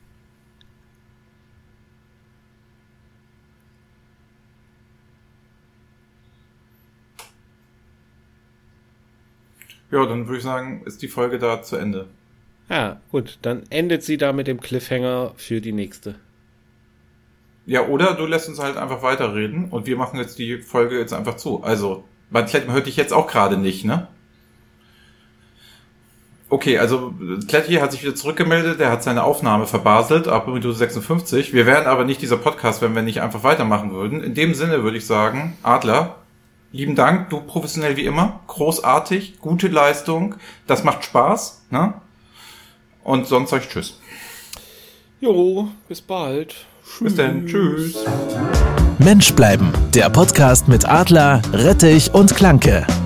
Ja, dann würde ich sagen, ist die Folge da zu Ende. Ja, gut, dann endet sie da mit dem Cliffhanger für die nächste. Ja, oder du lässt uns halt einfach weiterreden und wir machen jetzt die Folge jetzt einfach zu. Also, man hört dich jetzt auch gerade nicht, ne? Okay, also Kletti hat sich wieder zurückgemeldet, der hat seine Aufnahme verbaselt, ab Minute sechsundfünfzig. Wir wären aber nicht dieser Podcast, wenn wir nicht einfach weitermachen würden. In dem Sinne würde ich sagen, Adler, lieben Dank, du professionell wie immer, großartig, gute Leistung, das macht Spaß, ne? Und sonst sag ich Tschüss. Jo, bis bald. Tschüss. Bis dann, tschüss. Mensch bleiben, der Podcast mit Adler, Rettich und Klanke.